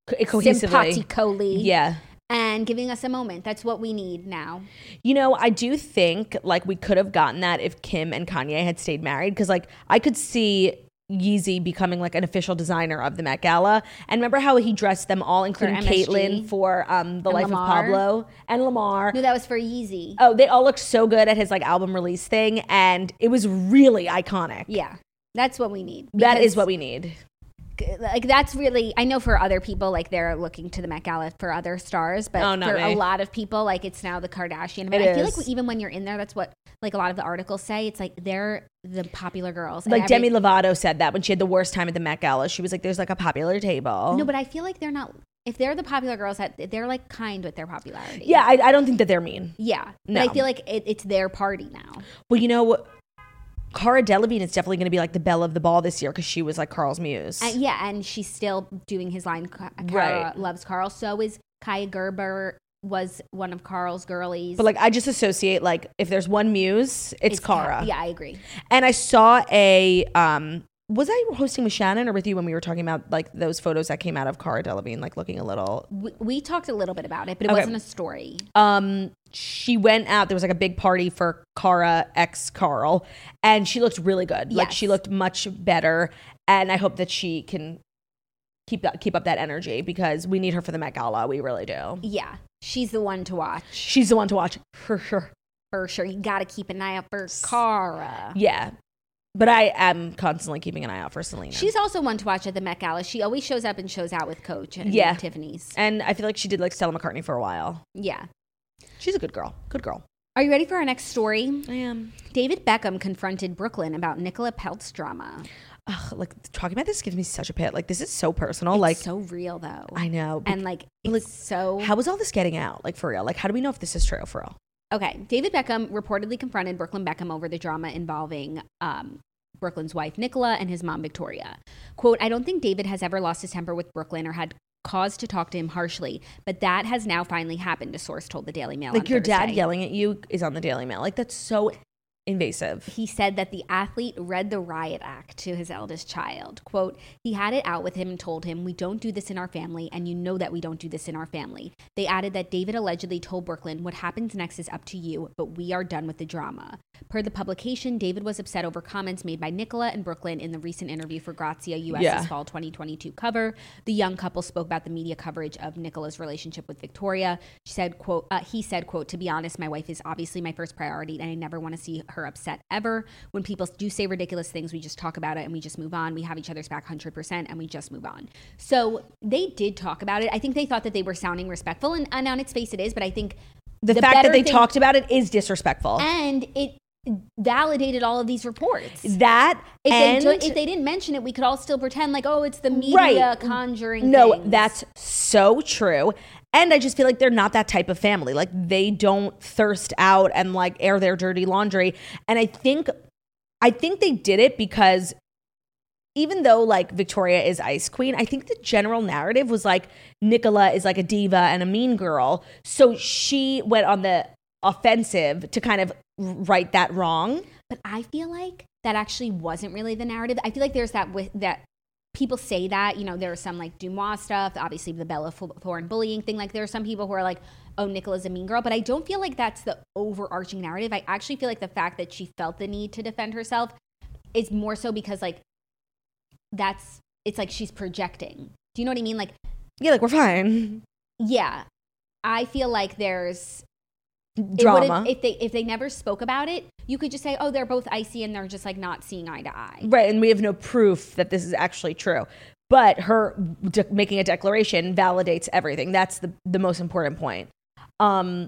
D: co- cohesively.
E: simpatically.
D: Yeah.
E: And giving us a moment. That's what we need now.
D: You know, I do think like we could have gotten that if Kim and Kanye had stayed married, because like I could see Yeezy becoming like an official designer of the Met Gala. And remember how he dressed them all, including
E: For M S G.
D: Caitlyn for um, The
E: And
D: Life
E: Lamar.
D: of Pablo and Lamar.
E: No, that was for Yeezy.
D: Oh, they all looked so good at his like album release thing, and it was really iconic.
E: Yeah. That's what we need.
D: That
E: Because,
D: is what we need.
E: like, that's really, I know for other people, like, they're looking to the Met Gala for other stars, but
D: Oh, not
E: for
D: me.
E: a lot of people, like, it's now the Kardashian. But
D: It
E: I feel
D: is.
E: like even when you're in there, that's what, like, a lot of the articles say. It's like they're the popular girls. And
D: Like
E: every-
D: Demi Lovato said that when she had the worst time at the Met Gala. She was like, there's like a popular table.
E: No, but I feel like they're not, if they're the popular girls, that they're, like, kind with their popularity.
D: Yeah, I, I don't think that they're mean.
E: Yeah.
D: No.
E: But I feel like it, it's their party now.
D: Well, you know, Cara Delevingne is definitely going to be like the belle of the ball this year because she was like Carl's muse.
E: And, yeah, and she's still doing his line, Cara
D: Right.
E: loves Carl. So is Kaya Gerber, was one of Carl's girlies.
D: But like, I just associate like if there's one muse, it's, Cara.
E: Ka- Yeah, I agree.
D: And I saw a um was I hosting with Shannon or with you when we were talking about like those photos that came out of Cara Delevingne like looking a little
E: We, we talked a little bit about it, but it
D: Okay.
E: wasn't a story.
D: um she went out, there was like a big party for Cara ex Carl, and she looked really good. Like
E: Yes.
D: she looked much better, and I hope that she can keep that keep up that energy because we need her for the Met Gala. We really do.
E: Yeah, she's the one to watch
D: She's the one to watch for sure.
E: for sure. You got to keep an eye out for Cara.
D: Yeah. But I am constantly keeping an eye out for Selena.
E: She's also one to watch at the Met Gala. She always shows up and shows out with Coach and
D: Yeah.
E: Tiffany's.
D: And I feel like she did like Stella McCartney for a while.
E: Yeah.
D: She's a good girl. Good girl.
E: Are you ready for our next story?
D: I am.
E: David Beckham confronted Brooklyn about Nicola Peltz drama.
D: Ugh, like talking about this gives me such a pit. Like this is so personal.
E: It's
D: like
E: so real though.
D: I know. But
E: And like it's so
D: how is all this getting out? Like for real? Like how do we know if this is true for real?
E: Okay, David Beckham reportedly confronted Brooklyn Beckham over the drama involving um, Brooklyn's wife, Nicola, and his mom, Victoria. Quote, I don't think David has ever lost his temper with Brooklyn or had cause to talk to him harshly, but that has now finally happened, a source told the Daily Mail
D: Like
E: on
D: your dad
E: Thursday.
D: yelling at you is on the Daily Mail. Like that's so invasive.
E: He said that the athlete read the riot act to his eldest child. Quote, he had it out with him and told him, we don't do this in our family, and you know that we don't do this in our family. They added that David allegedly told Brooklyn, what happens next is up to you, but we are done with the drama. Per the publication, David was upset over comments made by Nicola and Brooklyn in the recent interview for Grazia U S's
D: Yeah.
E: fall twenty twenty-two cover. The young couple spoke about the media coverage of Nicola's relationship with Victoria. She said, quote, uh, he said, quote, to be honest, my wife is obviously my first priority, and I never want to see her upset ever. When people do say ridiculous things, we just talk about it and we just move on. We have each other's back one hundred percent and we just move on. So they did talk about it. I think they thought that they were sounding respectful, and, and on its face it is, but I think
D: The,
E: the
D: fact that
E: better
D: they
E: thing-
D: talked about it is disrespectful.
E: and it validated all of these reports.
D: that
E: If,
D: and
E: they, do, if they didn't mention it, we could all still pretend like, oh, it's the media
D: Right.
E: conjuring
D: No,
E: things.
D: that's so true. And I just feel like they're not that type of family. Like they don't thirst out and like air their dirty laundry. And I think I think they did it because even though like Victoria is Ice Queen, I think the general narrative was like Nicola is like a diva and a mean girl. So she went on the offensive to kind of right that wrong.
E: But I feel like that actually wasn't really the narrative. I feel like there's that with that people say that, you know, there's some like Dumois stuff, obviously the Bella Thorne bullying thing. Like there are some people who are like, oh, Nicola's a mean girl. But I don't feel like that's the overarching narrative. I actually feel like the fact that she felt the need to defend herself is more so because like that's, it's like she's projecting. Do you know what I mean? Like,
D: Yeah, like we're fine.
E: yeah, I feel like there's it
D: Drama.
E: would've- if they if they never spoke about it, you could just say, oh, they're both icy and they're just like not seeing eye to eye.
D: Right, and we have no proof that this is actually true. But her de- making a declaration validates everything. That's the, the most important point. Um,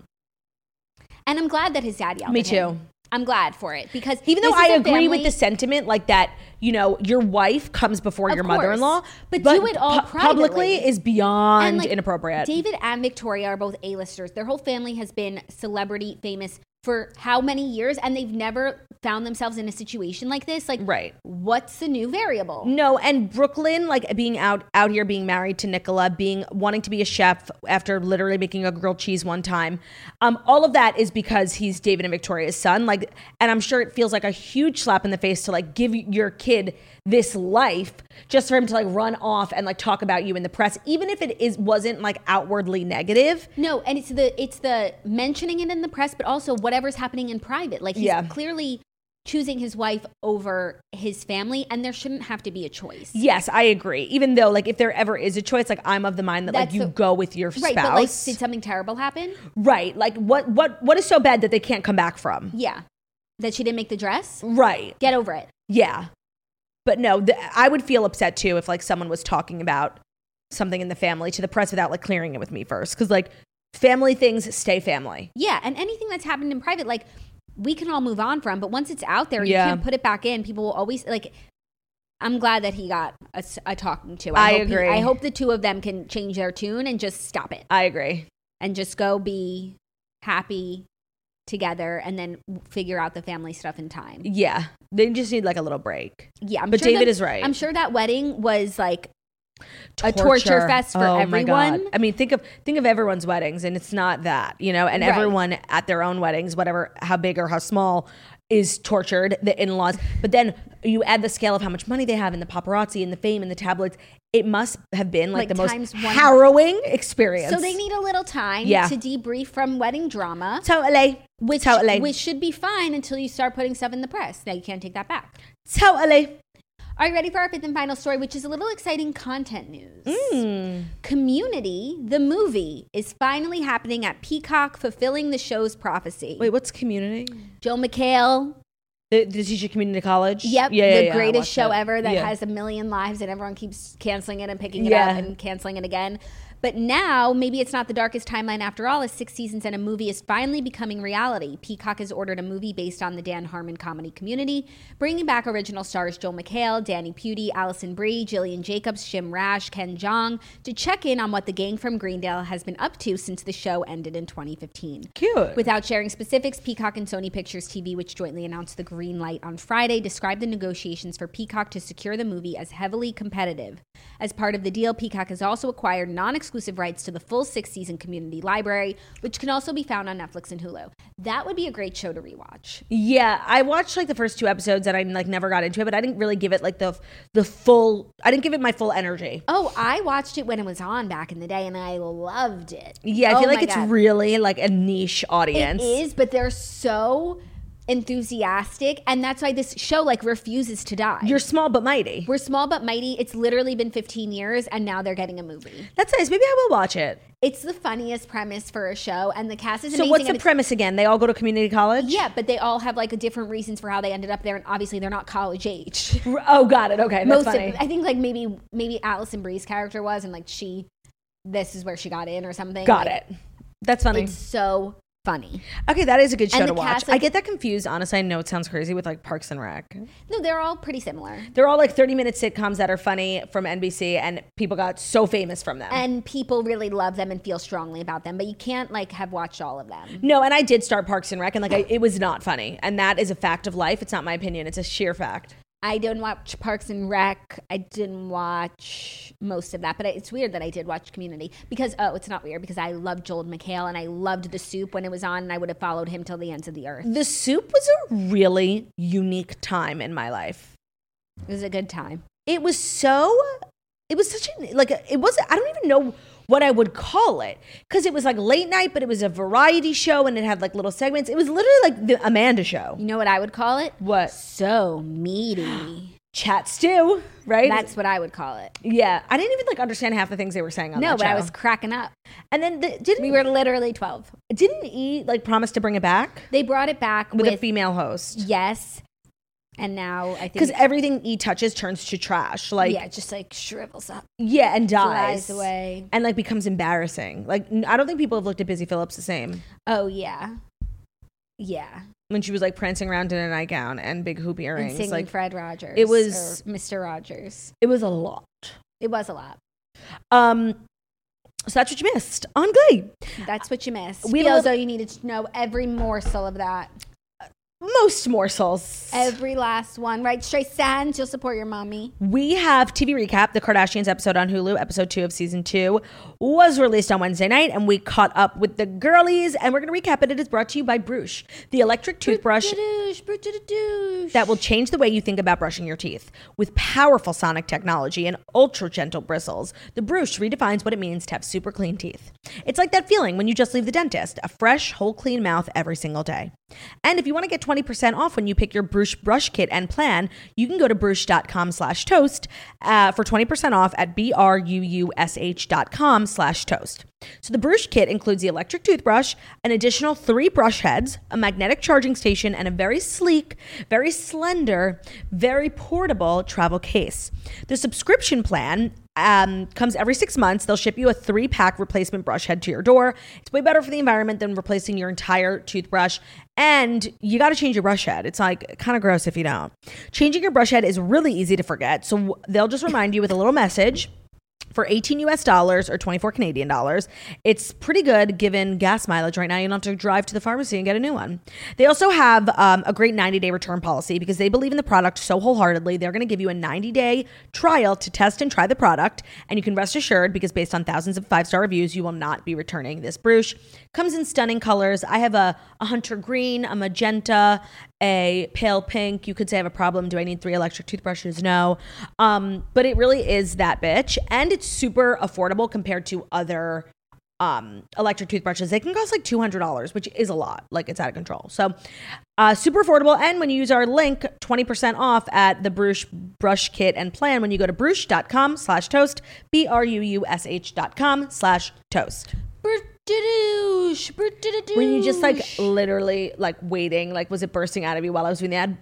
E: And I'm glad that his dad yelled
D: me
E: at him.
D: too.
E: I'm glad for it because
D: Even though
E: this
D: I
E: is a
D: agree
E: family-
D: with the sentiment, like that, you know, your wife comes before
E: Of
D: your
E: course.
D: mother-in-law,
E: But do it all
D: pu- publicly
E: privately.
D: is beyond
E: And, like,
D: inappropriate.
E: David and Victoria are both A-listers. Their whole family has been celebrity famous for how many years, and they've never found themselves in a situation like this. Like,
D: right.
E: what's the new variable?
D: No, and Brooklyn, like being out out here, being married to Nicola, being wanting to be a chef after literally making a grilled cheese one time. Um, all of that is because he's David and Victoria's son. Like, and I'm sure it feels like a huge slap in the face to like give your kid this life just for him to like run off and like talk about you in the press, even if it is wasn't like outwardly negative.
E: No, and it's the it's the mentioning it in the press, but also whatever's happening in private. Like, he's
D: Yeah.
E: clearly choosing his wife over his family, and there shouldn't have to be a choice.
D: Yes, I agree. Even though like if there ever is a choice, like I'm of the mind that
E: That's
D: like you
E: the-
D: go with your
E: Right,
D: spouse.
E: but like, did something terrible happen?
D: Right. Like what what what is so bad that they can't come back from?
E: Yeah. That she didn't make the dress?
D: Right.
E: Get over it.
D: Yeah. But no, th- I would feel upset too if like someone was talking about something in the family to the press without like clearing it with me first. Cause like family things stay family.
E: Yeah, and anything that's happened in private, like, we can all move on from, but once it's out there,
D: Yeah.
E: you can't put it back in. People will always, like, I'm glad that he got a, s- a talking to.
D: I
E: hope he-
D: agree.
E: I hope the two of them can change their tune and just stop it
D: I agree.
E: and just go be happy together and then figure out the family stuff in time.
D: Yeah. They just need like a little break.
E: Yeah, I'm
D: But
E: sure
D: David
E: that-
D: is right.
E: I'm sure that wedding was like a torture fest for
D: Oh my
E: everyone.
D: God. I mean, think of think of everyone's weddings, and it's not that, you know, and
E: Right.
D: everyone at their own weddings, whatever, how big or how small, is tortured, the in-laws. But then you add the scale of how much money they have and the paparazzi and the fame and the tabloids. It must have been like,
E: Like
D: the most
E: times one-
D: harrowing experience.
E: So they need a little time
D: Yeah.
E: to debrief from wedding drama.
D: Totally.
E: Which,
D: totally.
E: which should be fine until you start putting stuff in the press. Now you can't take that back.
D: Totally.
E: Are you ready for our fifth and final story, which is a little exciting content news?
D: Mm.
E: Community, the movie, is finally happening at Peacock, fulfilling the show's prophecy.
D: Wait, what's Community?
E: Joe McHale,
D: The, the teacher community college?
E: yep,
D: Yeah, yeah,
E: the
D: yeah, I
E: greatest
D: watched
E: show
D: it.
E: ever that
D: Yeah.
E: has a million lives and everyone keeps canceling it and picking it
D: Yeah.
E: up and canceling it again. But now, maybe it's not the darkest timeline after all, as six seasons and a movie is finally becoming reality. Peacock has ordered a movie based on the Dan Harmon comedy Community, bringing back original stars Joel McHale, Danny Pudi, Allison Brie, Jillian Jacobs, Shim Rash, Ken Jeong, to check in on what the gang from Greendale has been up to since the show ended in twenty fifteen.
D: Cute.
E: Without sharing specifics, Peacock and Sony Pictures T V, which jointly announced the green light on Friday, described the negotiations for Peacock to secure the movie as heavily competitive. As part of the deal, Peacock has also acquired non-exclusive rights to the full six-season Community library, which can also be found on Netflix and Hulu. That would be a great show to rewatch.
D: Yeah, I watched like the first two episodes and I like never got into it, but I didn't really give it like the the full. I didn't give it my full energy.
E: Oh, I watched it when it was on back in the day, and I loved it.
D: Yeah, I
E: Oh
D: feel like
E: my
D: it's
E: God.
D: really like a niche audience.
E: It is, but they're so enthusiastic, and that's why this show like refuses to die.
D: You're small but mighty.
E: We're small but mighty. It's literally been fifteen years, and now they're getting a movie.
D: That's nice. Maybe I will watch it.
E: It's the funniest premise for a show, and the cast is
D: So
E: amazing.
D: what's
E: and
D: the
E: it's-
D: premise again? They all go to community college?
E: Yeah, but they all have like a different reasons for how they ended up there, and obviously they're not college age.
D: R- Oh, got it. Okay, that's
E: Most
D: funny.
E: of, I think like maybe maybe Allison Brie's character was, and like she, this is where she got in or something.
D: got
E: Like,
D: it. That's funny.
E: It's so funny.
D: Okay, that is a good show
E: And
D: to
E: the
D: watch.
E: cast,
D: I
E: like-
D: get that confused. Honestly, I know it sounds crazy with like Parks and Rec.
E: No, they're all pretty similar.
D: They're all like thirty minute sitcoms that are funny from N B C, and people got so famous from them.
E: And people really love them and feel strongly about them, but you can't like have watched all of them.
D: No, and I did start Parks and Rec, and like I, it was not funny, and that is a fact of life. It's not my opinion; it's a sheer fact.
E: I didn't watch Parks and Rec. I didn't watch most of that, but I, it's weird that I did watch Community because, oh, it's not weird because I loved Joel McHale and I loved The Soup when it was on, and I would have followed him till the ends of the earth.
D: The Soup was a really unique time in my life.
E: It was a good time.
D: It was so, it was such a, like, it wasn't, I don't even know what I would call it, because it was like late night, but it was a variety show and it had like little segments. It was literally like the Amanda Show.
E: You know what I would call it?
D: What?
E: So meaty.
D: Chat stew, right?
E: That's what I would call it.
D: Yeah. I didn't even like understand half the things they were saying on
E: No,
D: that
E: but
D: show.
E: I was cracking up.
D: And then the, didn't
E: We were literally twelve.
D: didn't E like promise to bring it back
E: They brought it back
D: with,
E: with,
D: a female host?
E: yes, and now I think
D: Because everything E touches turns to trash. Like
E: yeah, it just like shrivels up,
D: yeah, and dies
E: flies away.
D: and like becomes embarrassing. Like n- I don't think people have looked at Busy Phillips the same
E: Oh yeah, yeah.
D: when she was like prancing around in a nightgown and big hoop
E: And
D: earrings.
E: singing
D: Like
E: Fred Rogers.
D: it was-
E: or Mister Rogers.
D: it was a lot.
E: It was a lot.
D: Um, So that's what you missed on Glee.
E: That's what you missed.
D: We
E: Feels
D: love-
E: though you needed to know every morsel of that.
D: Most morsels.
E: Every last one, right? Stray Sands, you'll support your mommy.
D: We have T V recap. The Kardashians episode on Hulu, episode two of season two, was released on Wednesday night, and we caught up with the girlies, and we're going to recap it. It is brought to you by Brush, the electric toothbrush that will change the way you think about brushing your teeth. With powerful sonic technology and ultra gentle bristles, the Brush redefines what it means to have super clean teeth. It's like that feeling when you just leave the dentist, a fresh, whole, clean mouth every single day. And if you want to get twenty percent off when you pick your Brush brush kit and plan, you can go to brush.com slash toast uh, for twenty percent off at B-R-U-U-S-H dot com slash toast. So the Brush kit includes the electric toothbrush, an additional three brush heads, a magnetic charging station, and a very sleek, very slender, very portable travel case. The subscription plan Um, comes every six months. They'll ship you a three pack replacement brush head to your door. It's way better for the environment than replacing your entire toothbrush. And you got to change your brush head. It's like kind of gross if you don't. Changing your brush head is really easy to forget. So they'll just remind you with a little message. For eighteen U S dollars or twenty-four Canadian dollars. It's pretty good given gas mileage right now. You don't have to drive to the pharmacy and get a new one. They also have um, a great ninety day return policy because they believe in the product so wholeheartedly. They're going to give you a ninety day trial to test and try the product. And you can rest assured because based on thousands of five star reviews, you will not be returning this Brush. Comes in stunning colors. I have a, a hunter green, a magenta, a pale pink. You could say I have a problem. Do I need three electric toothbrushes? No. Um, but it really is that bitch. And it's super affordable compared to other um, electric toothbrushes. They can cost like two hundred dollars, which is a lot. Like it's out of control. So uh, super affordable. And when you use our link, twenty percent off at the Brush brush kit and plan when you go to brush.com slash toast, B-R-U-U-S-H dot com slash toast. Were you just like literally like waiting? Like, was it bursting out of you while I was doing the ad?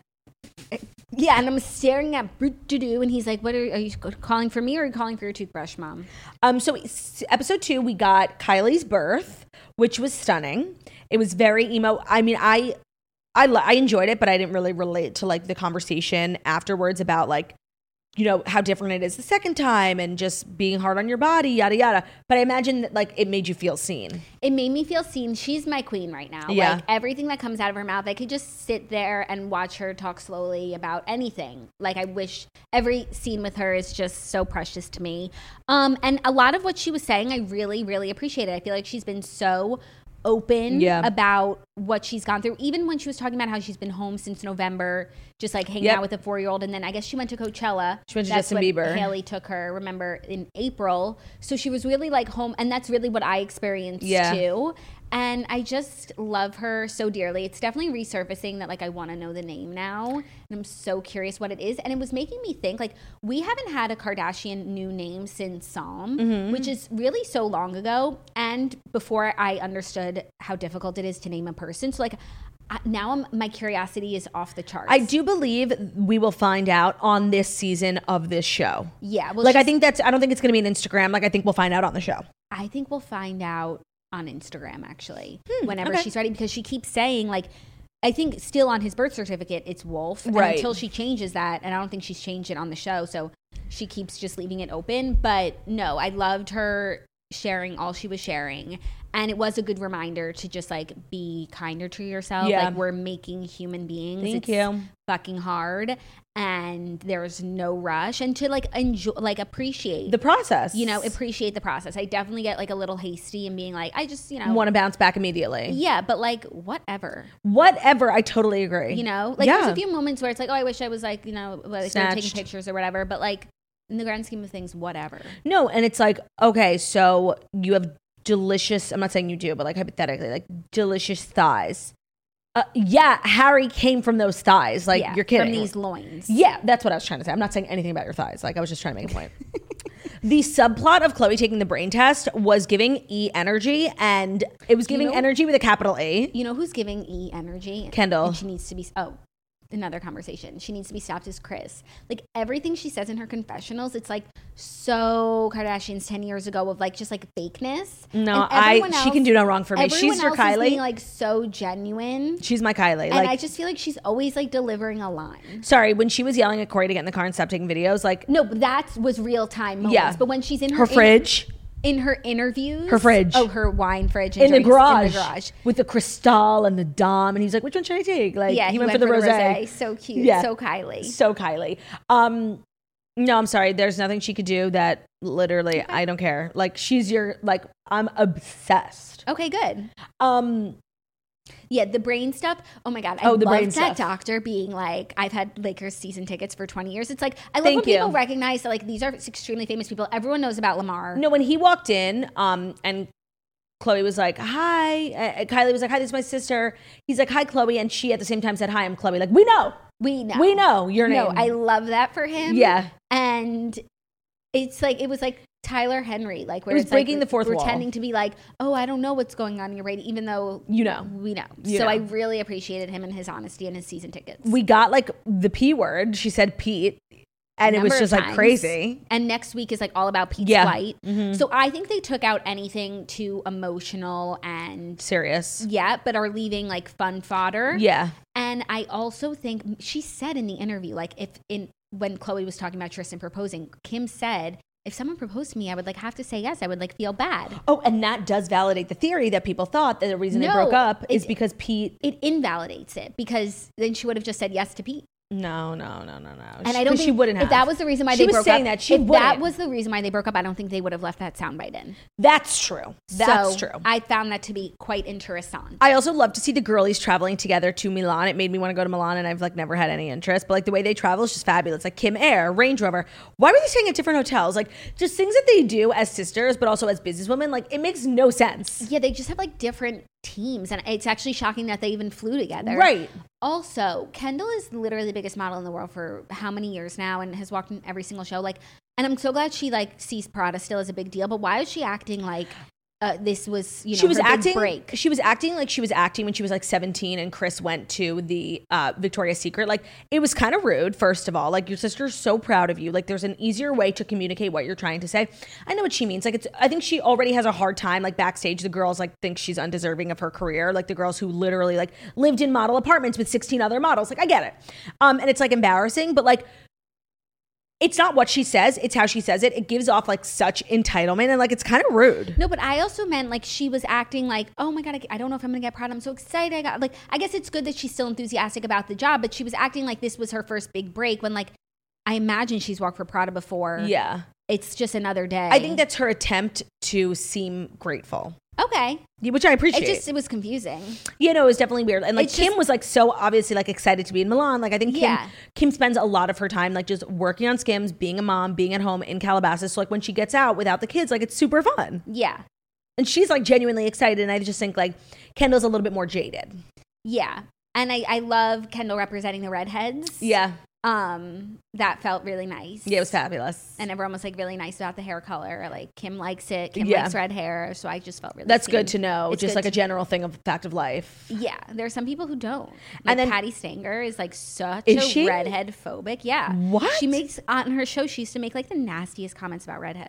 E: Yeah, and I'm staring at Brut-doo-doo, and he's like, "What are, are you calling for me, or are you calling for your toothbrush, Mom?"
D: Um, so episode two, we got Kylie's birth, which was stunning. It was very emo. I mean, I, I, I enjoyed it, but I didn't really relate to like the conversation afterwards about like, you know, how different it is the second time and just being hard on your body, yada, yada. But I imagine that, like, it made you feel seen.
E: It made me feel seen. She's my queen right now.
D: Yeah.
E: Like, everything that comes out of her mouth, I could just sit there and watch her talk slowly about anything. Like, I wish every scene with her is just so precious to me. Um, and a lot of what she was saying, I really, really appreciated. I feel like she's been so open
D: yeah.
E: about what she's gone through, even when she was talking about how she's been home since November, just like hanging
D: yep.
E: out with a four-year-old, and then I guess she went to Coachella.
D: She went to
E: that's
D: Justin
E: when
D: Bieber.
E: Haley took her, remember, in April. So she was really like home, and that's really what I experienced
D: yeah.
E: too. And I just love her so dearly. It's definitely resurfacing that like I want to know the name now, and I'm so curious what it is. And it was making me think like we haven't had a Kardashian new name since Psalm,
D: mm-hmm.
E: which is really so long ago, and before I understood how difficult it is to name a person. So like now I'm, my curiosity is off the charts.
D: I do believe we will find out on this season of this show.
E: Yeah. Well,
D: like I think that's, I don't think it's going to be an Instagram. Like I think we'll find out on the show.
E: I think we'll find out on Instagram actually,
D: hmm,
E: whenever
D: okay.
E: she's ready, because she keeps saying like, I think still on his birth certificate, it's Wolf. And
D: right.
E: until she changes that, and I don't think she's changed it on the show. So she keeps just leaving it open. But no, I loved her sharing all she was sharing. And it was a good reminder to just like be kinder to yourself.
D: Yeah.
E: Like we're making human beings.
D: Thank
E: it's
D: you.
E: Fucking hard, and there's no rush, and to like enjoy, like appreciate
D: the process.
E: You know, appreciate the process. I definitely get like a little hasty and being like, I just, you know,
D: want to bounce back immediately.
E: Yeah, but like whatever.
D: Whatever. I totally agree.
E: You know, like
D: yeah.
E: there's a few moments where it's like, oh, I wish I was like, you know, like taking pictures or whatever. But like in the grand scheme of things, whatever.
D: No, and it's like, okay, so you have delicious, I'm not saying you do, but like hypothetically, like delicious thighs. Uh, yeah, Harry came from those thighs. Like,
E: yeah,
D: you're kidding.
E: From these loins.
D: Yeah, that's what I was trying to say. I'm not saying anything about your thighs. Like, I was just trying to make a point. The subplot of Khloe taking the brain test was giving E energy, and it was giving
E: you know,
D: energy with a capital E.
E: You know who's giving E energy?
D: Kendall.
E: And she needs to be, oh, another conversation. She needs to be stopped is Kris. Like everything she says in her confessionals, it's like so Kardashians ten years ago of like just like fakeness.
D: No, I
E: else,
D: she can do no wrong for me. She's your
E: else
D: Kylie.
E: Is being, like so genuine.
D: She's my Kylie.
E: And
D: like,
E: I just feel like she's always like delivering a line.
D: Sorry, when she was yelling at Corey to get in the car and stop taking videos, like
E: no, but that was real time moments.
D: yeah.
E: But when she's in her,
D: her fridge.
E: In her interviews,
D: Her fridge.
E: Oh, her wine fridge
D: in the,
E: drinks
D: garage,
E: in the garage
D: with the Cristal and the Dom, and he's like, "Which one should I take?" Like,
E: yeah,
D: he, he went, went for the, for the rosé.
E: rosé. So cute.
D: Yeah.
E: So Kylie.
D: So Kylie. Um, no, I'm sorry. There's nothing she could do that literally okay. I don't care. Like, she's your like. I'm obsessed.
E: Okay, good.
D: Um.
E: Yeah, the brain stuff. Oh my God. I
D: oh, the
E: love
D: brain
E: that
D: stuff.
E: doctor being like, I've had Lakers season tickets for twenty years. It's like, I love
D: Thank
E: when people
D: you.
E: recognize that like these are extremely famous people. Everyone knows about Lamar.
D: No, when he walked in, um, and Chloe was like, hi. Uh, Kylie was like, hi, this is my sister. He's like, hi, Chloe. And she at the same time said, hi, I'm Chloe. Like, we know.
E: We know.
D: We know your name.
E: No, I love that for him.
D: Yeah.
E: And it's like, it was like Tyler Henry, like where
D: it was
E: it's
D: breaking
E: like,
D: the fourth
E: pretending
D: wall.
E: to be like, oh, I don't know what's going on in your rating, even though
D: you know,
E: we know.
D: You
E: so
D: know.
E: I really appreciated him and his honesty and his season tickets.
D: We got like the P word. She said Pete, and it was just like crazy.
E: And next week is like all about Pete's
D: yeah.
E: flight.
D: Mm-hmm.
E: So I think they took out anything too emotional and
D: serious.
E: Yeah, but are leaving like fun fodder.
D: Yeah.
E: And I also think she said in the interview, like if in when Chloe was talking about Tristan proposing, Kim said, if someone proposed to me, I would like have to say yes. I would like feel bad.
D: Oh, and that does validate the theory that people thought that the reason
E: no,
D: they broke up is
E: it,
D: because Pete.
E: It invalidates it because then she would have just said yes to Pete.
D: No, no, no, no, no.
E: And
D: she,
E: I don't think
D: she wouldn't have.
E: If that was the reason why
D: she
E: they broke up.
D: She was saying that she
E: if
D: wouldn't.
E: that was the reason why they broke up, I don't think they would have left that soundbite in.
D: That's true. That's
E: so
D: true.
E: I found that to be quite interesting.
D: I also love to see the girlies traveling together to Milan. It made me want to go to Milan, and I've like never had any interest. But like the way they travel is just fabulous. Like Kim Air, Range Rover. Why were they staying at different hotels? Like just things that they do as sisters, but also as businesswomen. Like it makes no sense.
E: Yeah, they just have like different teams, and it's actually shocking that they even flew together.
D: Right.
E: Also, Kendall is literally the biggest model in the world for how many years now and has walked in every single show. Like, and I'm so glad she like sees Prada still as a big deal, but why is she acting like uh, this was, you know,
D: she was
E: her
D: acting,
E: big break?
D: She was acting like she was acting when she was like seventeen and Chris went to the uh, Victoria's Secret. Like it was kind of rude, first of all. Like your sister's so proud of you. Like there's an easier way to communicate what you're trying to say. I know what she means. Like it's, I think she already has a hard time like backstage. The girls like think she's undeserving of her career. Like the girls who literally like lived in model apartments with sixteen other models. Like I get it. Um, and it's like embarrassing, but like it's not what she says, it's how she says it. It gives off like such entitlement and like it's kind of rude.
E: No, but I also meant like she was acting like, oh my God, I, I don't know if I'm gonna get Prada. I'm so excited. I got like, I guess it's good that she's still enthusiastic about the job, but she was acting like this was her first big break when like, I imagine she's walked for Prada before.
D: Yeah.
E: It's just another day.
D: I think that's her attempt to seem grateful.
E: Okay.
D: Yeah, which I appreciate.
E: It just, it was confusing.
D: Yeah, no, it was definitely weird. And like
E: It's
D: Kim
E: just-
D: was like so obviously like excited to be in Milan. Like I think Kim,
E: Yeah.
D: Kim spends a lot of her time like just working on Skims, being a mom, being at home in Calabasas. So like when she gets out without the kids, like it's super fun.
E: Yeah.
D: And she's like genuinely excited. And I just think like Kendall's a little bit more jaded.
E: Yeah. And I, I love Kendall representing the redheads.
D: Yeah.
E: Um, that felt really nice.
D: Yeah, it was fabulous.
E: And everyone was like really nice about the hair color. Like Kim likes it. Kim
D: Yeah.
E: likes red hair. So I just felt really
D: That's
E: seen.
D: good to know.
E: It's
D: just
E: good
D: like
E: to-
D: a general thing of fact of life.
E: Yeah. There are some people who don't. Like
D: And then-
E: Patty Stanger is like such
D: Is
E: a
D: she?
E: redhead phobic. Yeah.
D: What?
E: She makes on her show, she used to make like the nastiest comments about redheads.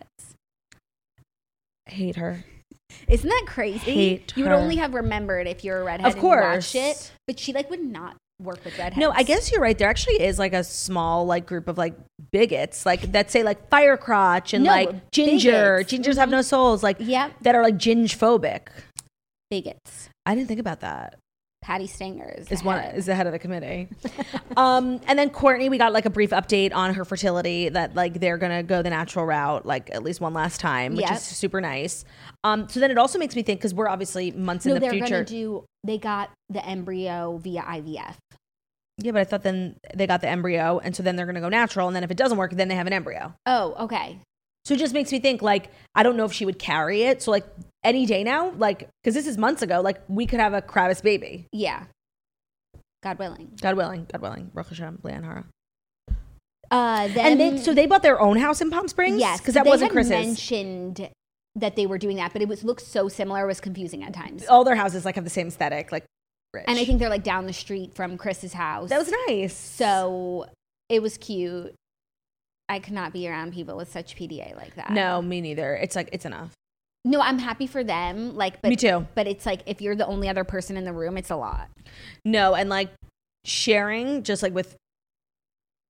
D: I hate her.
E: Isn't that crazy?
D: Hate
E: you would
D: her.
E: only have remembered if you're a redhead
D: Of
E: and
D: course.
E: watched it. But she like would not work with redheads.
D: No, I guess you're right. There actually is like a small like group of like bigots like that say like fire crotch and
E: No,
D: like ginger.
E: bigots.
D: Gingers have no souls. Like
E: Yep.
D: that are like ginge phobic.
E: Bigots.
D: I didn't think about that.
E: Patty Stanger is,
D: Is
E: the
D: one
E: head.
D: is the head of the committee. um, and then Courtney, we got like a brief update on her fertility that like they're gonna go the natural route like at least one last time, which
E: Yep.
D: is super nice. Um, so then it also makes me think because we're obviously months
E: No,
D: in the
E: they're
D: future.
E: gonna do. They got the embryo via I V F.
D: Yeah, but I thought then they got the embryo, and so then they're gonna go natural, and then if it doesn't work, then they have an embryo.
E: Oh, okay.
D: So it just makes me think, like, I don't know if she would carry it. So, like, any day now, like, because this is months ago, like, we could have a Kravis baby.
E: Yeah. God willing.
D: God willing. God willing. Baruch Hashem. Leanne Hara.
E: Uh, then,
D: And they, so they bought their own house in Palm Springs?
E: yes,
D: Because that
E: they
D: wasn't
E: had
D: Chris's.
E: mentioned that they were doing that, but it was looked so similar. It was confusing at times.
D: All their houses, like, have the same aesthetic, like, rich.
E: And I think they're like down the street from Chris's house.
D: that was nice.
E: So it was cute. I could not be around people with such P D A like that.
D: No, me neither. It's like, it's enough.
E: No, I'm happy for them. Like, but,
D: Me too.
E: But it's like if you're the only other person in the room, it's a lot.
D: No, and, like, sharing just, like, with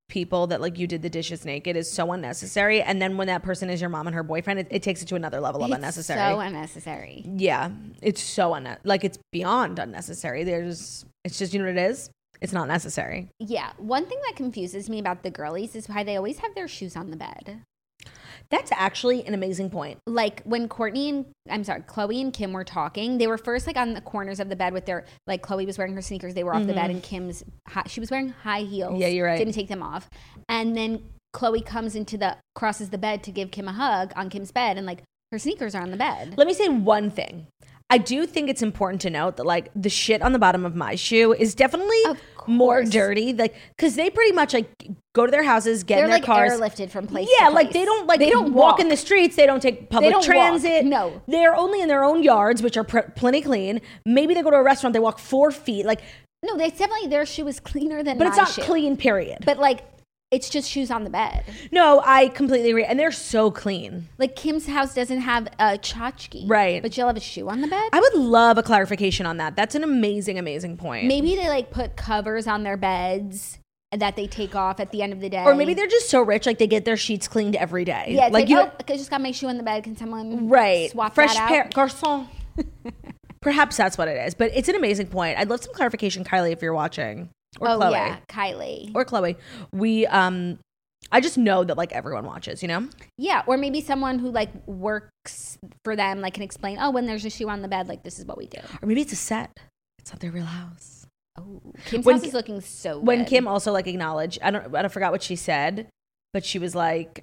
D: people that like you did the dishes naked is so unnecessary. And then when that person is your mom and her boyfriend, it, it takes it to another level of
E: It's
D: unnecessary.
E: so unnecessary.
D: Yeah, it's so unne- like it's beyond unnecessary. There's, it's just, you know what it is? It's not necessary.
E: Yeah. One thing that confuses me about the girlies is why they always have their shoes on the bed.
D: That's actually an amazing point.
E: Like when Courtney and I'm sorry, Chloe and Kim were talking, they were first like on the corners of the bed with their like Chloe was wearing her sneakers, they were off mm-hmm. the bed, and Kim's high, she was wearing high heels.
D: Yeah, you're right.
E: Didn't take them off, and then Chloe comes into the crosses the bed to give Kim a hug on Kim's bed, and like her sneakers are on the bed.
D: Let me say one thing. I do think it's important to note that like the shit on the bottom of my shoe is definitely more dirty, like because they pretty much like go to their houses, get
E: They're
D: in their
E: like
D: cars,
E: airlifted from place.
D: Yeah,
E: to place.
D: like they don't like
E: they don't
D: walk.
E: walk
D: in the streets. They don't take public
E: they don't
D: transit.
E: Walk. No,
D: they're only in their own yards, which are pr- plenty clean. Maybe they go to a restaurant. They walk four feet. Like
E: no, they definitely their shoe is cleaner than.
D: But
E: my
D: it's not
E: shoe.
D: clean. Period.
E: But like. It's just shoes on the bed.
D: No, I completely agree. And they're so clean.
E: Like Kim's house doesn't have a tchotchke.
D: Right.
E: But she'll have a shoe on the bed.
D: I would love a clarification on that. That's an amazing, amazing point.
E: Maybe they like put covers on their beds that they take off at the end of the day.
D: Or maybe they're just so rich, like they get their sheets cleaned every day.
E: Yeah, it's
D: like,
E: like,
D: you,
E: oh, I just got my shoe on the bed. Can someone
D: right.
E: swap
D: Fresh
E: that out?
D: pair, garçon. Perhaps that's what it is. But it's an amazing point. I'd love some clarification, Kylie, if you're watching. Or
E: oh,
D: Chloe.
E: yeah, Kylie.
D: Or Chloe. We, um... I just know that like everyone watches, you know?
E: Yeah, or maybe someone who like works for them like can explain, oh, when there's a shoe on the bed, like this is what we do.
D: Or maybe it's a set. It's not their real house.
E: Oh, Kim's
D: when,
E: house is looking so good.
D: When Kim also like acknowledged, I don't, I don't forgot what she said, but she was like,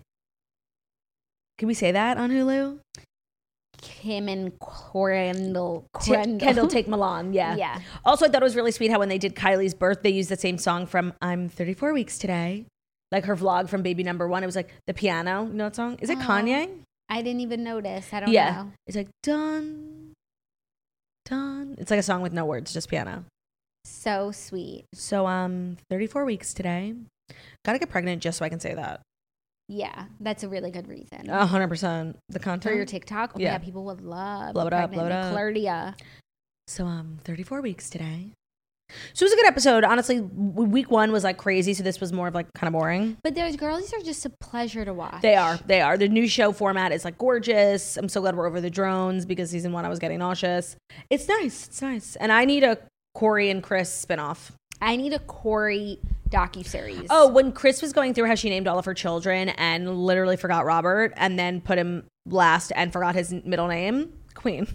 D: can we say that on Hulu?
E: Kim and Kendall,
D: Kendall, Kendall take Milan, yeah.
E: Yeah.
D: Also, I thought it was really sweet how when they did Kylie's birth, they used the same song from I'm thirty-four weeks today. Like her vlog from baby number one. It was like the piano. You know that song? Is it oh, Kanye?
E: I didn't even notice. I don't
D: yeah.
E: know.
D: It's like done, done. It's like a song with no words, just piano.
E: So sweet.
D: So um, thirty-four weeks today. Gotta get pregnant just so I can say that.
E: Yeah, that's a really good reason.
D: A hundred percent. The content
E: for your TikTok. Yeah, yeah people would love.
D: Blow it up, blow it up.
E: Clardia.
D: So um, thirty-four weeks today. So it was a good episode. Honestly, week one was like crazy, so this was more of like kind of boring.
E: But those girlies are just a pleasure to watch.
D: They are. They are. The new show format is like gorgeous. I'm so glad we're over the drones because season one I was getting nauseous. It's nice. It's nice. And I need a Corey and Chris spinoff.
E: I need a Corey docuseries.
D: Oh, when Chris was going through how she named all of her children and literally forgot Robert and then put him last and forgot his middle name, Queen.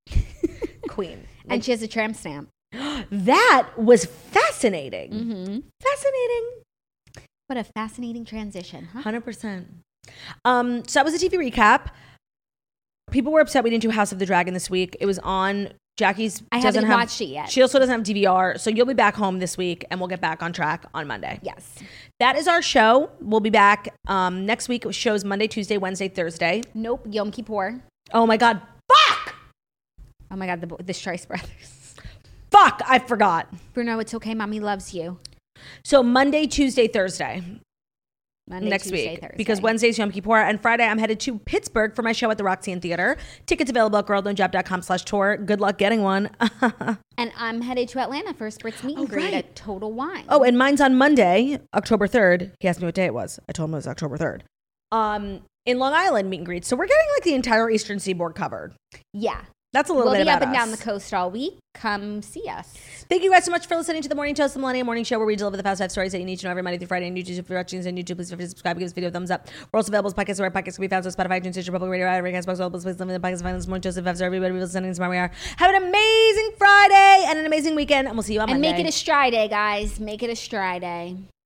D: Queen.
E: And she has a tramp stamp.
D: That was fascinating.
E: Mm-hmm.
D: Fascinating.
E: What a fascinating transition, huh?
D: one hundred percent. Um, so that was a T V recap. People were upset we didn't do House of the Dragon this week. It was on Jackie's.
E: I
D: doesn't
E: haven't
D: have,
E: watched it yet.
D: She also doesn't have D V R. So you'll be back home this week and we'll get back on track on Monday.
E: Yes.
D: That is our show. We'll be back um, next week. It shows Monday, Tuesday, Wednesday, Thursday.
E: Nope. Yom Kippur.
D: Oh my God. Fuck.
E: Oh my God. The, the Strice brothers.
D: Fuck, I forgot.
E: Bruno, it's okay. Mommy loves you.
D: So Monday, Tuesday, Thursday.
E: Monday,
D: next
E: Tuesday,
D: week.
E: Thursday.
D: Because Wednesday's Yom Kippur and Friday I'm headed to Pittsburgh for my show at the Roxy Theater. Tickets available at girldon'tjob.com slash tour. Good luck getting one.
E: And I'm headed to Atlanta for a Spritz meet and
D: oh,
E: greet
D: right.
E: at Total Wine.
D: Oh, and mine's on Monday, October third. He asked me what day it was. I told him it was October third. Um, in Long Island meet and greet. So we're getting like the entire Eastern Seaboard covered.
E: Yeah.
D: That's a little
E: we'll
D: bit about
E: us. We'll be up and
D: us.
E: down the coast all week. Come see us.
D: Thank you guys so much for listening to the Morning Toast, the Millennium Morning Show, where we deliver the fast five stories that you need to know every Monday through Friday on YouTube. If you're watching this on YouTube, please feel free to subscribe, give this video a thumbs up. We're also available as podcasts where podcasts can be found on Spotify, iTunes, Stitcher, Public Radio, Podcast Box, all those places. Living the podcast, find this Morning Toast, five star everybody. We're listening to where we are. Have an amazing Friday and an amazing weekend, and we'll see you on
E: and
D: Monday.
E: And make it a Stride Day, guys. Make it a Stride Day.